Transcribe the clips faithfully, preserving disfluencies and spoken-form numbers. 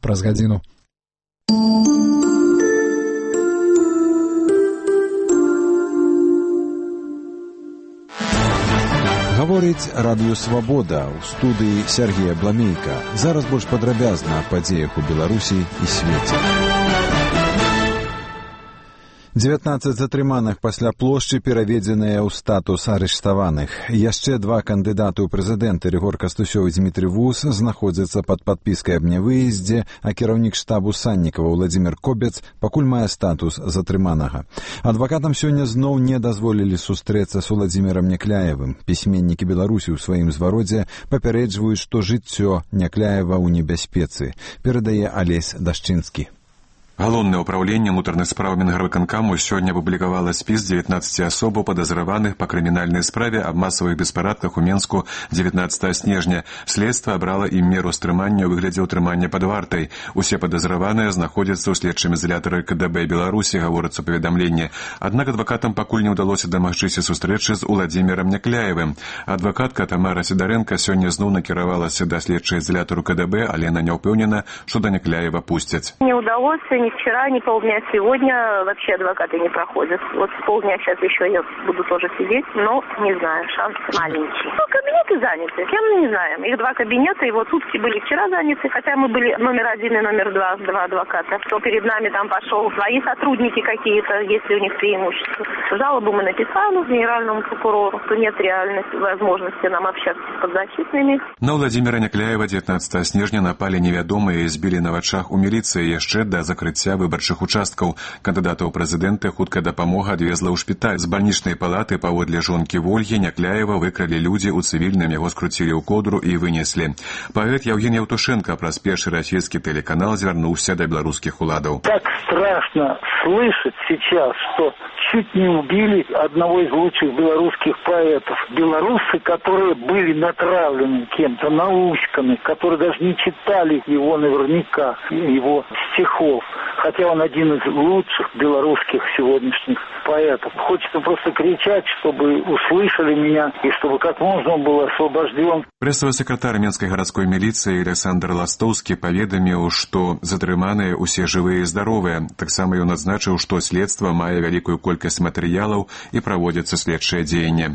праз гадзіну. Гаворыць радыё «Свабода», у студыі Сергія Бламейка. Зараз больш падрабязна аб падзеях у Беларусі і свеце. дзевятнаццаць затрыманых пасля плошчы пераведзеныя ў статус арыштаваных. Яшчэ два кандыдаты ў прэзідэнты Рыгор Кастусёў і Дзмітрый Вус знаходзяцца пад падпіскай аб нявыездзе, а кіраўнік штабу Саннікава Владзімір Кобец пакуль мае статус затрыманага. Адвакатам сёння зноў не дазволілі сустрэцца з Уладзімірам Някляевым. Пісьменнікі Беларусі ў сваім звародзе папярэджваюць, што жыццё Някляева ў небяспецы. Перадае Алесь Дашчынскі. Галоўнае ўпраўленне ўнутраных спраў Мінгарвыканкаму сёння апублікавала спіс дзевятнаццаці асобаў падазраваных па крымінальнай справе аб масавых беспарадках у Менску дзевятнаццатага снежня. Следства абрала ім меру стрымання ў выглядзе ўтрымання пад вартай. Усе падазраваныя знаходзяцца ў следчым ізалятары КДБ Беларусі, гаворыцца ў паведамленні. Аднак адвакатам пакуль не ўдалося дамагчыся сустрэчы з Уладзімірам Някляевым. Адвакатка Тамара Сідарэнка сёння зноў накіравалася да следчага ізалятару КДБ, але яна не ўпэўнена, што да Някляева пусцяць. Не удалося ни вчера, ни полдня сегодня вообще адвокаты не проходят. Вот полдня сейчас еще я буду тоже сидеть, но не знаю, шанс маленький. Ну, кабинеты заняты, кем мы не знаем. Их два кабинета, и вот сутки были вчера заняты, хотя мы были номер один и номер два, два адвоката. Что перед нами там пошел свои сотрудники какие-то, если у них преимущество. Жалобу мы написали генеральному прокурору, что нет реальности, возможности нам общаться с подзащитными. На Владзіміра Някляева дзевятнаццатага снежня напали невядомыя і збілі на вачах у міліцыі яшчэ да закрыцця выбарчых участкаў. Кандыдата ў прэзідэнты хуткая дапамога адвезла ў шпіталь. З бальнічнай палаты паводле жонкі Вольгі Някляева выкралі людзі ў цывільным, яго скруцілі ў кодру і вынеслі. Паэт Яўген Яўтушенко праз першы расійскі тэлеканал звярнуўся да беларускіх уладаў. Так страшно слышать сейчас, что чуть не убили одного из лучших белорусских поэтов. Белорусы, которые были натравлены кем-то, научками, которые даже не читали его наверняка, его стихов. Хотя он один из лучших белорусских сегодняшних поэтов. Хочется просто кричать, чтобы услышали меня и чтобы как можно был освобожден. Прэсавы сакратар Менскай гарадской міліцыі Александр Ластоўскі паведаміў, што затрыманыя усе жывыя і здаровыя. Таксама ён адзначыў, што следства мае вялікую колькасць матэрыялаў і праводзяцца следчыя дзеянні.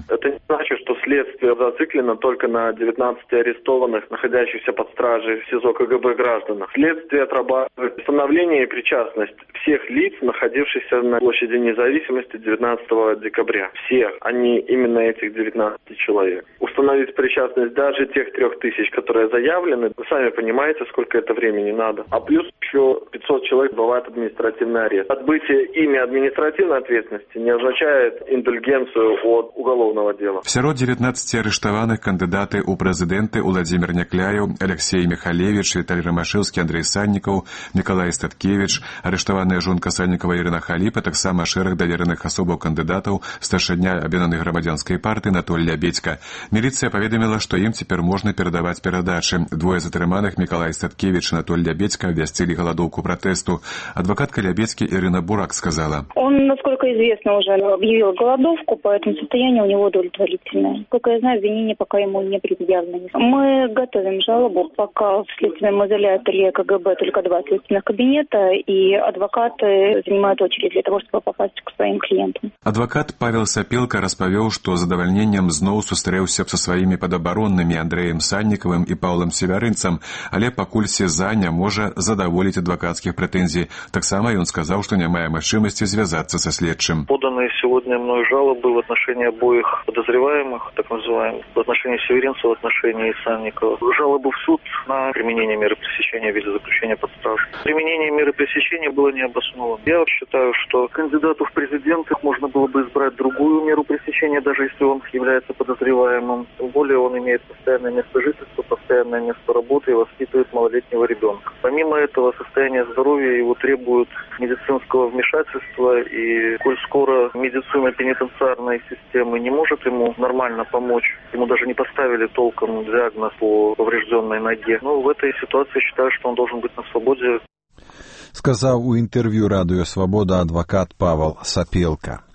Следствие зациклено только на девятнадцати арестованных, находящихся под стражей в СИЗО КГБ гражданах. Следствие отрабатывает установление и причастность всех лиц, находившихся на площади Независимости девятнадцатого декабря. Все они именно этих девятнадцать человек. Установить причастность даже тех трех тысяч, которые заявлены, вы сами понимаете, сколько это времени надо. А плюс еще пятьсот человек бывает административный арест. Отбытие ими административной ответственности не означает индульгенцию от уголовного дела. девятнадцати арыштаваных кандыдаты ў прэзідэнты Уладзімір Някляеў, Алексей Михалевич, Віталій Рамашэўскі, Андрей Саннікаў, Мікалай Статкевіч, арыштаваная жонка Саннікава Ірына Халіпа, таксама шэраг давераных асобаў кандыдатаў, старшыня аб'яднанай грамадзянскай партыі Анатоль Лябедзька. Міліцыя паведаміла, што ім цяпер можна перадаваць перадачы. Двое затрыманых, Мікалай Статкевіч і Анатоль Лябедзька, абвясцілі галадоўку пратэсту. Адвокатка Лябедзькі Ірына Бурак сказала: Он, насколько известно, уже объявил голодовку, поэтому состояние у него удовлетворительное. Насколько я знаю, обвинения пока ему не предъявлены. Мы готовим жалобу, пока в следственном изоляторе КГБ только два следственных кабинета, и адвокаты занимают очередь для того, чтобы попасть к своим клиентам. Адвокат Павел Сапелка распавёў, што задавальненнем зноў сустрэўся са сваімі падабароннымі Андрэем Саннікавым і Паўлам Севярынцам, але пакуль СІЗА не можа задаволіць адвакацкіх прэтэнзій. Таксама ён сказаў, што не мае магчымасці звязацца са следчым. Поданные сегодня мною жалобы в отношении обоих подозреваемых, так называемых, в отношении Северинцева, в отношении Санникова. Жалобы в суд на применение меры пресечения в виде заключения под стражу. Применение меры пресечения было не обосновано. Я считаю, что кандидату в президенты можно было бы избрать другую меру пресечения, даже если он является подозреваемым. Тем более он имеет постоянное место жительства, постоянное место работы и воспитывает малолетнего ребенка. Помимо этого, состояние здоровья его требует медицинского вмешательства, и коль скоро медицина пенитенциарной системы не может ему нормально помочь, ему даже не поставили толком диагноз по поврежденной ноге. Ну, в этой ситуации считаю, что он должен быть на свободе. Сказаў у інтэрв'ю радыё «Свабода» адвакат Павел Сапелка.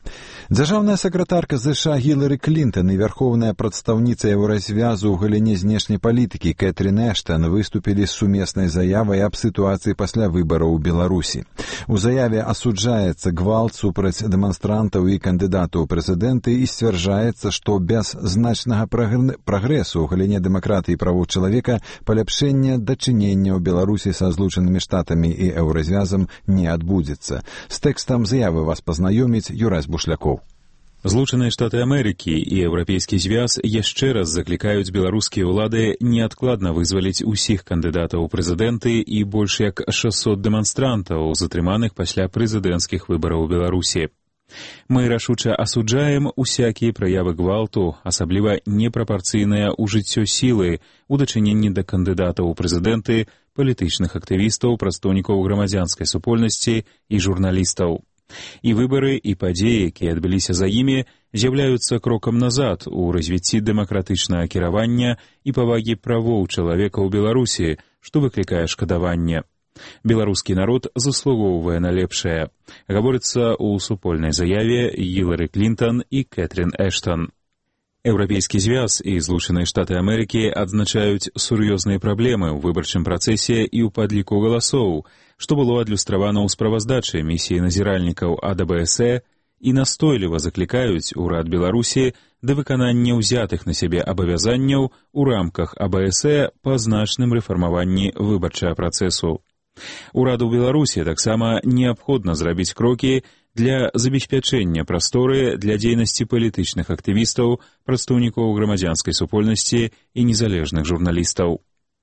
Дзяржаўная сакратарка ЗША Гілары Клінтон і вярхоўная прадстаўніца еўразвязу ў галіне знешняй палітыкі Кэтрін Эштон выступілі з сумеснай заявай аб сітуацыі пасля выбараў у Беларусі. У заяве асуджаецца гвалт супраць дэманстрантаў і кандыдатаў у прэзідэнты і сцвярджаецца, што без значнага прагрэсу ў галіне дэмакратыі і правоў чалавека паляпшэння дачынення ў Беларусі са Злучанымі Штатамі і еўразвязам не адбудзецца. З тэкстам заявы вас пазнаёміць Юрась Бушляков. Злучаныя Штаты Амерыкі і Еўрапейскі звяз яшчэ раз заклікаюць беларускія ўлады неадкладна вызваліць усіх кандыдатаў у прэзідэнты і больш як шэсцьсот дэманстрантаў, затрыманых пасля прэзідэнцкіх выбараў у Беларусі. Мы рашуча асуджаем усякія праявы гвалту, асабліва непрапарцыйныя ўжыццё сілы у дачыненні да кандыдатаў у прэзідэнты, палітычных актывістаў, прадстаўнікоў грамадзянскай супольнасці і журналістаў. І выбары, і падзеі, якія адбыліся за імі, з'яўляюцца крокам назад у развіцці дэмакратычнага кіравання і павагі правоў чалавека ў Беларусі, што выклікае шкадаванне. Беларускі народ заслугоўвае на лепшае, гаворыцца ў супольнай заяве Гілары Клінтон і Кэтрін Эштон. Еўрапейскі звяз і Злучаныя Штаты Амерыкі адзначаюць сур'ёзныя праблемы ў выбарчым працэсе і ў падліку галасоў, што было адлюстравана ў справаздачы місіі назіральнікаў ад бэ эс э і настойліва заклікаюць урад Беларусі да выканання ўзятых на сябе абавязанняў у рамках а бэ эс э па значным рэфармаванні выбарчага працэсу. Ураду Беларусі таксама неабходна зрабіць крокі для забеспячэння прасторы для дзейнасці палітычных актывістаў, прадстаўнікоў грамадзянскай супольнасці і незалежных журналістаў.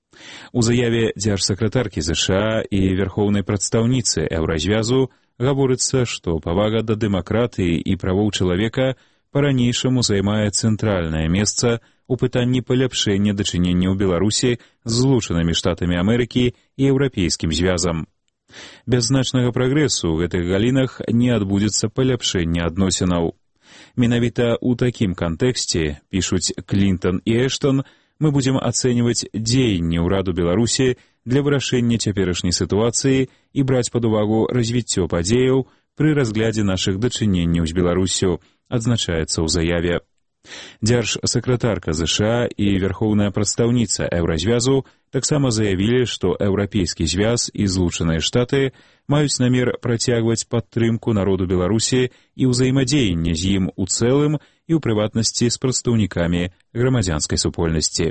У заяве дзяржсакратаркі ЗША і вярхоўнай прадстаўніцы еўразвязу гаворыцца, што павага да дэмакратыі і правоў чалавека па-ранейшаму займае цэнтральнае месца у пытанні паляпшэння дачынення ў Беларусі з Злучанымі Штатамі Амерыкі і Еўрапейскім звязам. Без значнага прагрэсу ў гэтых галінах не адбудзецца паляпшэння адносінаў. Менавіта ў такім кантэксце, пішуць Клінтон і Эштон, мы будзем ацэньваць дзеянні ўраду Беларусі для вырашэння цяперашняй сітуацыі і браць пад увагу развіццё падзеяў пры разглядзе нашых дачыненняў з Беларусю, адзначаецца ў заяве. Дзяржсакратарка ЗША і вярхоўная прадстаўніца еўразвязу таксама заявілі, што Еўрапейскі звяз і Злучаныя Штаты маюць намер працягваць падтрымку народу Беларусі і ўзаемадзеянне з ім у цэлым і ў прыватнасці з прадстаўнікамі грамадзянскай супольнасці.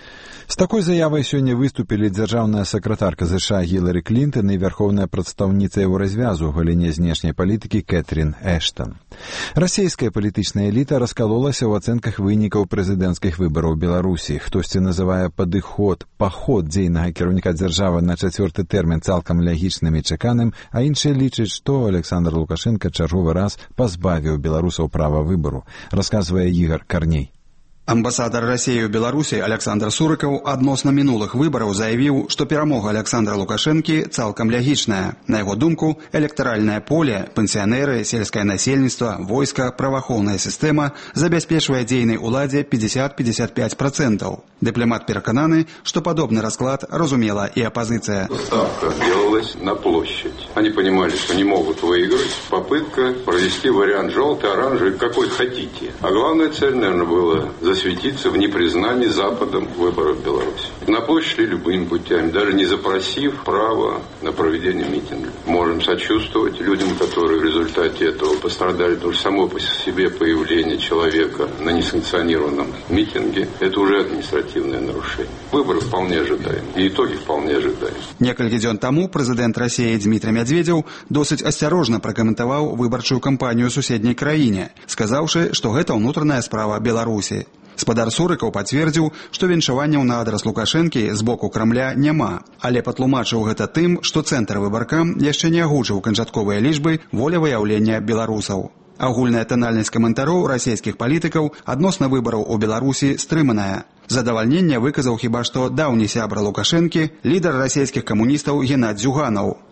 З такой заявай сёння выступілі дзяржаўная сакратарка ЗША Гілары Клінтон і вярхоўная прадстаўніца еўразвязу ў галіне знешняй палітыкі Кэтрін Эштон. Расійская палітычная эліта раскалолася ў ацэнках вынікаў прэзідэнцкіх выбараў у Беларусі. Хтосьці называе падыход, паход дзейнага кіраўніка дзяржавы на чацвёрты тэрмін цалкам лягічным і чаканым, а іншыя лічаць, што Александр Лукашенка чарговы раз пазбавіў беларусаў права выбару, расказвае Ігор Карней. Амбасадар Расіі ў Беларусі Александр Сурыкаў адносна мінулых выбараў заявіў, што перамога Александра Лукашэнкі цалкам лягічная. На яго думку, электаральнае поле, пенсіянеры, сельскае насельніцтва, войска, праваахоўная сістэма забяспечвае дзейнай уладзе пятьдесят — пятьдесят пять процентов. Дыпламат перакананы, што падобны расклад разумела і апозіцыя. Ставка делалась на площадь. Они понимали, что не могут выиграть. Попытка провести вариант желтый, оранжевый, какой хотите. А главная цель, наверное, была засветиться в непризнании Западом выборов в Беларуси. На площадь шли любыми путями, даже не запросив право на проведение митинга. Можем сочувствовать людям, которые в результате этого пострадали, потому что само по себе появление человека на несанкционированном митинге – это уже административное нарушение. Выборы вполне ожидаемы, и итоги вполне ожидаемы. Некалькі дзён таму прэзідэнт Расіі Дмітрий Медведзеў досыць асцярожна пракаментаваў выбарчую кампанію ў суседняй краіне, сказаўшы, што гэта ўнутраная справа Беларусі. Спадар Сурыкаў пацвердзіў, што віншаванняў на адрас Лукашэнкі з боку Крамля няма, але патлумачыў гэта тым, што цэнтр выбаркам яшчэ не агучыў канчатковыя лічбы волевыяўлення беларусаў. Агульная танальнасць каментароў расійскіх палітыкаў адносна выбараў у Беларусі стрыманая. Задавальненне выказаў хіба што даўні сябра Лукашэнкі, лідар расійскіх камуністаў Геннадзь Зюганаў.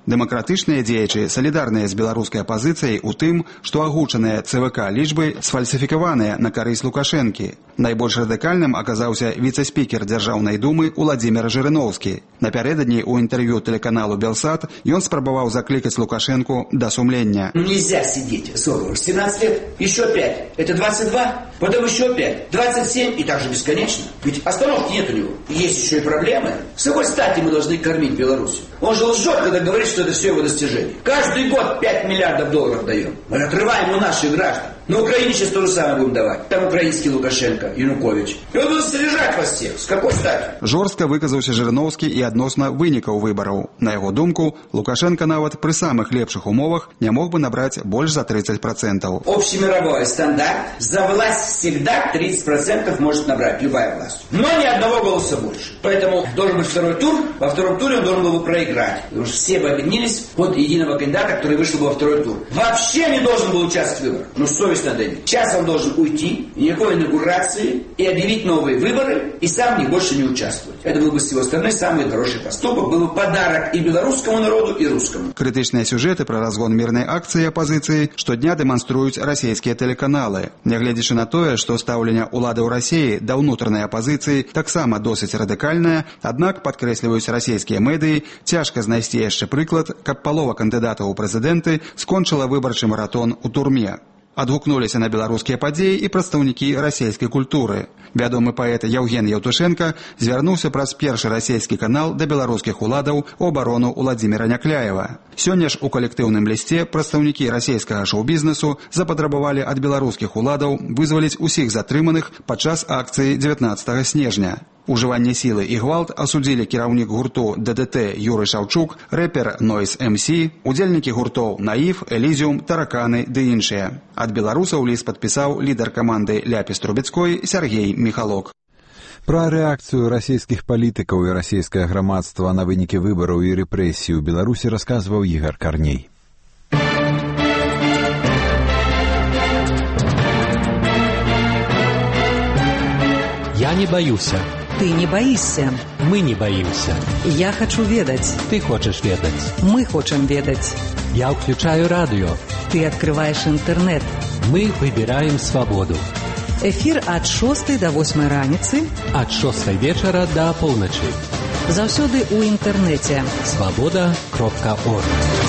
Дэмакратычныя дзеячы салідарныя з беларускай апазіцыяй у тым, што агучаныя ЦВК лічбы сфальсіфікаваныя на карысць Лукашэнкі. Найбольш радыкальным аказаўся віцэ-спікер Дзяржаўнай думы Уладзімір Жырыноўскі. Напярэдадні ў інтэрв'ю тэлеканалу «Белсат» ён спрабаваў заклікаць Лукашэнку да сумлення. Ну нельзя сидеть сорок, семнадцать лет, еще пять, это двадцать два, потом еще пять, двадцать семь и так же бесконечно. Ведь остановки нет у него. Есть еще и проблемы. С какой стати мы должны кормить Беларусь? Он же лжет, когда говорит, что это все его достижение. Каждый год пять миллиардов долларов даем. Мы отрываем у наших граждан. На Украине сейчас то же самое будем давать. Там украинский Лукашенко, Янукович. И он будет содержать вас всех. С какой стати? Жорстка выказаўся Жырыноўскі і адносна вынікаў выбараў. На яго думку, Лукашенко нават пры самых лепшых умовах не мог бы набраць больш за тридцать процентов. Общемировой стандарт. За власть всегда тридцать процентов может набрать любая власть. Но ни одного голоса больше. Поэтому должен быть второй тур. Во втором туре он должен был бы проиграть. Потому что все бы объединились под единого кандидата, который вышел бы во второй тур. Вообще не должен был участвовать в выборах. Ну, совесть надо иметь. Сейчас он должен уйти, никакой инаугурации, и объявить новые выборы, и сам в них больше не участвовать. Это был бы с его стороны самый хороший поступок. Был бы подарок и белорусскому народу, и русскому. Крытычныя сюжеты пра разгон мірнай акцыі апазіцыі штодня дэманструюць расійскія тэлеканалы. Нягледзячы на тое, што стаўленне ўлады ў Расіі да ўнутранай апазіцыі таксама досыць радыкальнае, аднак, падкрэсліваюць расійскія медыі, цяжка знайсці яшчэ прыклад, каб палова кандыдатаў у прэзідэнты скончыла выбарчы маратон у турме. Адгукнуліся на беларускія падзеі і прадстаўнікі расійскай культуры. Вядомы паэт Яўген Яўтушенка звярнуўся праз першы расійскі канал да беларускіх уладаў у абарону Уладзіміра Някляева. Сёння ж у калектыўным лісце прадстаўнікі расійскага шоу-бізнесу запатрабавалі ад беларускіх уладаў вызваліць усіх затрыманых падчас акцыі дзевятнаццатага снежня. Ужыванне сілы і гвалт асудзілі кіраўнік гурту ДДТ Юры Шаўчук, рэпер Noise эм сі, удзельнікі гуртоў Наіф, Элізіум, Тараканы ды іншыя. Ад беларусаў ліст падпісаў лідар каманды Ляпіс Трубецкой Сергей Міхалок. Пра рэакцыю расійскіх палітыкаў і расійскае грамадства на вынікі выбараў і рэпрэсій у Беларусі расказваў Ігар Карней. Я не баюся. Ты не боишься. Мы не боимся. Я хочу ведать. Ты хочешь ведать. Мы хотим ведать. Я включаю радио. Ты открываешь интернет. Мы выбираем свободу. Эфир от шостой до восьмой раніцы. От шостой вечера до полночи. Заўсёды у интернете. свобода кропка орг.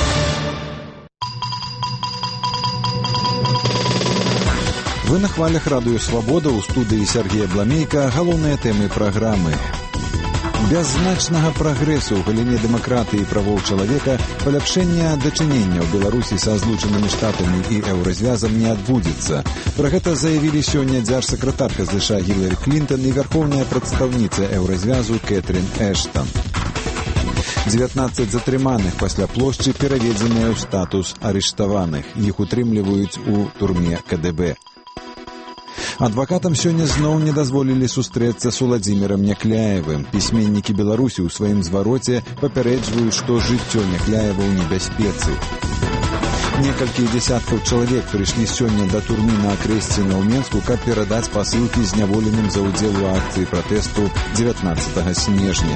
Вы на хвалях радыё «Свабода», у студыі Сергея Бламейка. Галоўныя тэмы праграмы. Без значнага прагрэсу ў галіне дэмакратыі і правоў чалавека паляпшэння дачынення ў Беларусі са злучанымі штатамі і еўразвязам не адбудзецца. Пра гэта заявілі сёння дзяржсакратарка ЗША Гіларі Клінтон і вярхоўная прадстаўніца еўразвязу Кэтрин Эштон. дзевятнаццаць затрыманых пасля плошчы пераведзеныя ў статус арыштаваных. Іх утрымліваюць у турме ка дэ бэ. Адвакатам сёння зноў не дазволілі сустрэцца з Уладзімірам Някляевым. Пісьменнікі Беларусі ў сваім звароце папярэджваюць, што жыццё Някляева ў небяспецы. Некалькі дзясяткаў чалавек прыйшлі сёння да турмы на Акрэсціна ў Менску, каб перадаць пасылкі зняволеным за ўдзел у акцыі пратэсту дзевятнаццатага снежня.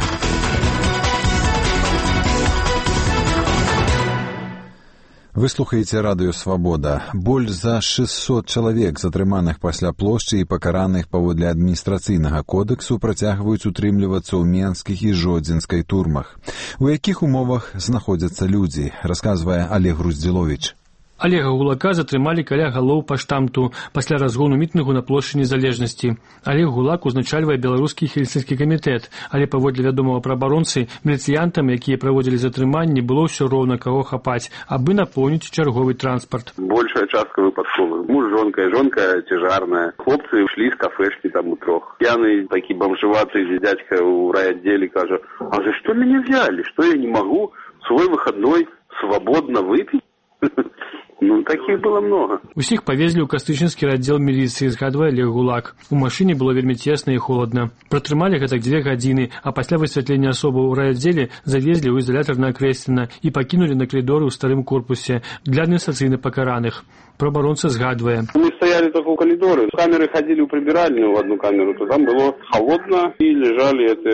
Вы слухаеце радыё «Свабода». Больш за шэсцьсот чалавек, затрыманых пасля плошчы і пакараных паводле адміністрацыйнага кодэксу, працягваюць утрымлівацца ў менскіх і жодзінскай турмах. У якіх умовах знаходзяцца людзі, расказвае Олег Груздзіловіч. Олега Гулака затрымалі каля галоў паштамту пасля разгону мітынгу на плошчы Незалежнасці. Олег Гулак узначальвае беларускі хельсінскі камітэт, але паводле вядомага праабаронцы, міліцыянтам, якія праводзілі затрыманні, было ўсё роўна каго хапаць, абы напоўніць чарговы транспарт. Большая частка выпадковых. Муж, жонка, жонка цяжарная. Хлопцы ушли з кафешкі там у трох. Пьяный такі бомжеватый дядька у райотделе кажа: а за что меня взяли? Что я не могу свой выходной свободно выпить? Ну, таких было много. Усіх павезлі ў кастычынскі аддзел міліцыі, згадвае Олег Гулак. У машыне было вельмі цесна і холодна. Пратрымалі гэтак дзве гадзіны, а пасля высвятлення асобы ў райаддзеле завезлі ў изолятор на Акрэсціна і пакінулі на коридоры ў старым корпусе для адміністрацыйна пакараных. Праабаронца згадвае. Мы стояли только у коридора. Камеры ходили у прибиральню в одну камеру, то там было холодно и лежали эти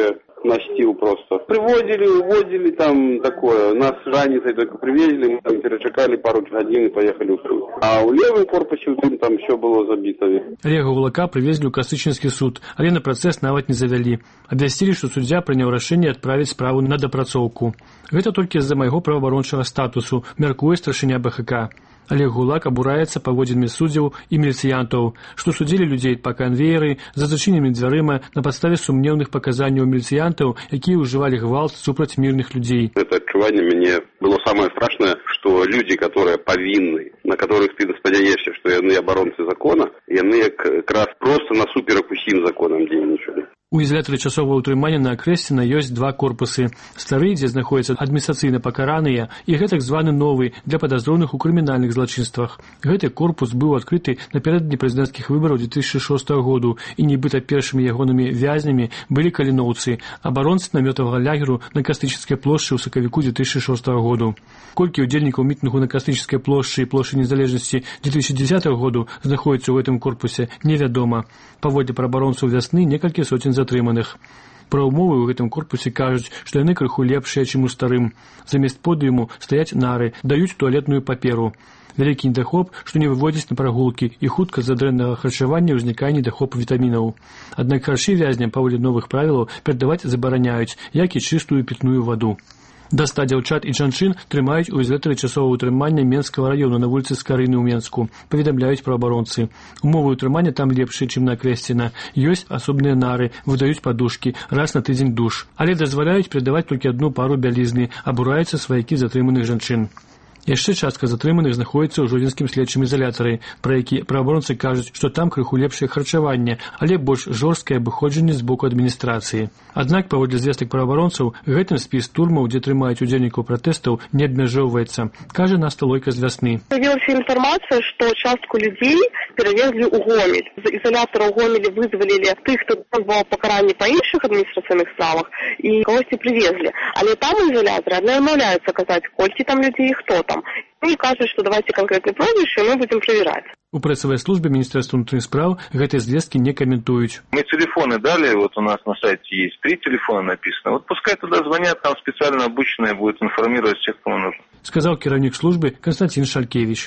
на стил просто. Привозили, увозили там такое. Нас раницей только привезли, мы там перечекали пару годин и поехали в суд. А у левом корпусе там все было забито. Олега Гулака привезли ў Касычынскі суд, але на працэс нават не завялі. Абвясцілі, што суддзя прыняў рашэнне адправіць справу на дапрацоўку. Гэта толькі з-за майго праваабарончага статусу, мяркуе старшыня БХК. Олег Гулак абураецца паводзінамі суддзяў і міліцыянтаў, што судзілі людзей па канвееры за зачыненымі дзвярыма на падставе сумнеўных паказанняў міліцыянтаў, якія ўжывалі гвалт супраць мірных людзей. Это адчуванне мне было самое страшное, что люди, которые повинны, на которых ты спадзяешся, что яны абаронцы закона, яны як раз просто насуперак усім законам дзейнічалі. У ізалятары часовага ўтрымання на Акрэсціна ёсць два корпусы. Стары, дзе знаходзяцца адміністрацыйна пакараныя, і гэтак званы новы для падазроных у крымінальных злачынствах. Гэты корпус быў адкрыты напярэдадні прэзідэнцкіх выбараў две тысячи шостага году, і нібыта першымі ягонымі вязнямі былі каліноўцы, абаронцы намётавага лагеру на Кастычынскай плошчы ў сакавіку две тысячи шостага году. Колькі ўдзельнікаў мітынгу на Кастычынскай плошчы і плошчы незалежнасці две тысячи дзесятага году знаходзяцца ў гэтым корпусе, невядома. Паводле праабаронцаў вясны некалькі соцень затрыманых. Пра ўмовы ў гэтым корпусе кажуць, што яны крыху лепшыя, чым у старым. Замест подыуму стаяць нары, даюць туалетную паперу. Вялікі недахоп, што не выводзяць на прагулкі, і хутка з-за дрэннага харчавання ўзнікае недахоп вітамінаў. Аднак харчы вязням паводле новых правілаў перадаваць забараняюць, як і чыстую пітную ваду. Да ста дзяўчат і жанчын трымаюць у ізалятары часовага ўтрымання Менскага раёну на вуліцы Скарыны ў Менску, паведамляюць праабаронцы. Умовы ўтрымання там лепшыя, чым на Акрэсціна. Ёсць асобныя нары, выдаюць падушкі, раз на тыдзень душ. Але дазваляюць перадаваць толькі адну пару бялізны, абураюцца сваякі затрыманых жанчын. Яшчэ частка затрыманых знаходзіцца ў жодзінскім следчым ізалятары, пра які праабаронцы кажуць, што там крыху лепшае харчаванне, але больш жорсткае абыходжанне з боку адміністрацыі. Аднак, паводле звестак праабаронцаў, гэтым спіс турмаў, дзе трымаюць удзельнікаў пратэстаў, не абмяжоўваецца, кажа Наста Лойка з Вясны. Появилась информация, что частку людей перевезли у Гомель. З изолятора у Гомелі вызволили тых, хто отбывал покарання по інших адміністрацыйных справах, і когось привезли. Але там изоляторы адмаўляюцца казаць, колькі там людей і хто там. Они кажут, что давайте конкретные прозвища, и мы будем проверять. У прэсавай службе Міністэрства ўнутраных спраў гэтыя звесткі не каментуюць. Мы телефоны дали, вот у нас на сайте есть три телефона написано. Вот пускай туда звонят, там специально обученные будут информировать всех, кому нужно. Сказал кіраўнік службы Константин Шалькевич.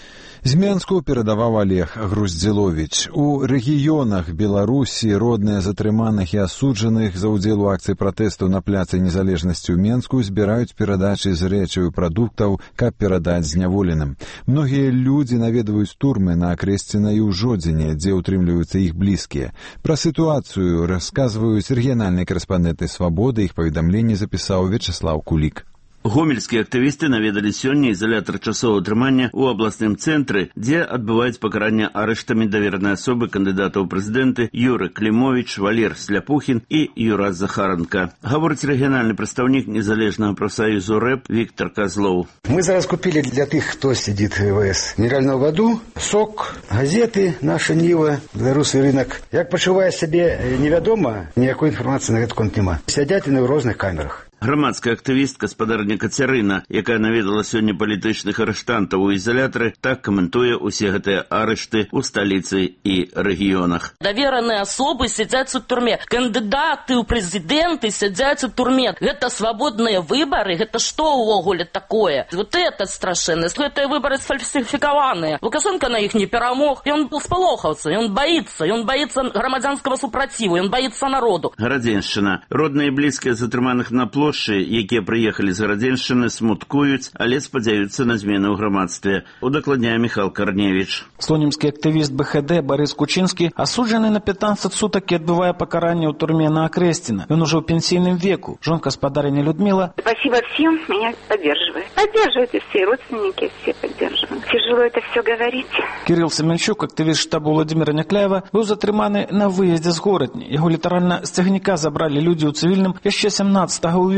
З Менску перадаваў Олег Груздзіловіч. У рэгіёнах Беларусі родныя затрыманых і асуджаных за ўдзел у акцыі пратэсту на пляцы незалежнасці ў Менску збіраюць перадачы з рэчаў і прадуктаў, каб перадаць зняволеным. Многія людзі наведваюць турмы на Акрэсціна і ў Жодзіне, дзе ўтрымліваюцца іх блізкія. Пра сітуацыю расказваюць рэгіянальныя корэспандэнты «Свабоды», іх паведамленне запісаў Вячеслав Кулік. Гомельскія актывісты наведалі сёння ізалятар часовага ўтрымання ў абласным цэнтры, дзе адбываюць пакаранне арыштамі даверанай асобы кандыдата ў прэзідэнты Юры Клімовіч, Валер Сляпухін і Юрас Захаранка. Гаворыць рэгіянальны прадстаўнік незалежнага прафсаюзу рэп Віктор Козлоў. Мы зараз купілі для тых, хто сидит в ВС, мінеральную воду, сок, газеты, наша Ніва, беларускі рынок. Як пачувае сябе невядома, ніякой інфармацыі на гэты конт няма. Сядзяць яны ў розных камерах. Грамадская актывістка спадарня Кацярына, якая наведала сёння палітычных арыштантаў у ізалятары, так каментуе ўсе гэтыя арышты ў сталіцы і рэгіёнах. Давераныя асобы сядзяць у турме. Кандыдаты ў прэзідэнты сядзяць у турме. Гэта свабодныя выбары? Гэта што ўвогуле такое? Вот это страшэнна. Гэтыя выбары сфальсіфікаваныя. Лукашенко на іх не перамог. Ён спалохаўся, ён баіцца, ён баіцца грамадзянскага супраціву, ён баіцца народу. Гарадзеншчына. Родныя і блізкія затрыманых на площадь, якія прыехалі з Гарадзеншчыны, смуткуюць, але спадзяюцца на змены ў грамадстве. Удакладняе Міхал Карневіч. Слонімскі актывіст БХД Барыс Кучынскі асуджаны на пятнадцать сутак і адбывае пакаранне ў турме на Акрэсціна. Ён ужо ў пенсійным веку. Жонка спадарыня Людмила. Спасибо всем, меня поддерживают. Поддерживают все родственники, все поддерживают. Тяжело это все говорить. Кирилл Семенчук, актывіст штабу Владимира Някляева, быў затрыманы на выездзе з горадні. Яго літаральна з цягніка забралі людзі ў цывільным яшчэ сямнаццатага ў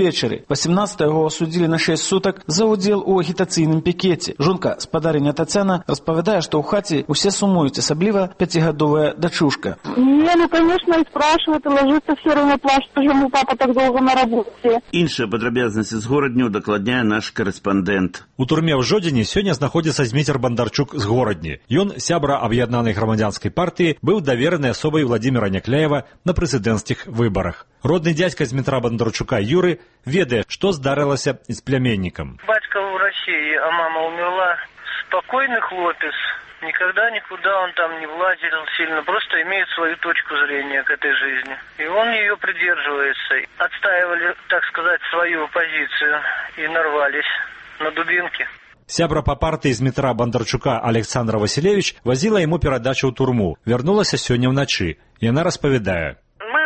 увечары. восемнадцатого яго асудзілі на шэсць сутак за ўдзел у агітацыйным пікеце. Жонка спадарыня Тацяна распавядае, што ў хаце усе сумуюць, асабліва пяцігадовая дачушка. Не, ну, конечно, и спрашивают, и ложится все равно плачет, почему папа так долго на работе. Іншыя падрабязнасці з горадню дакладняе наш корэспандэнт. У турме ў Жодзіне сёння знаходзіцца Зміцер Бандарчук з горадні. Ён, сябра аб'яднанай грамадзянскай партыі, быў даверанай асобай Владзіміра Някляева на прэзідэнцкіх выбарах. Родны дядька Змітра Бандарчука Юры ведае, што здарылася з племяннікам. Бацька ў России, а мама умерла. Спокойный хлопец. Никогда никуда он там не влазил сильно, просто имеет свою точку зрения к этой жизни. И он ее придерживается. Отстаивали, так сказать, свою позицию и нарвались на дубинки. Сябра па партыі Змітра Бандарчука Александра Василевич возила ему перадачу ў турму. Вярнулася сёння ўначы. Яна распавядае.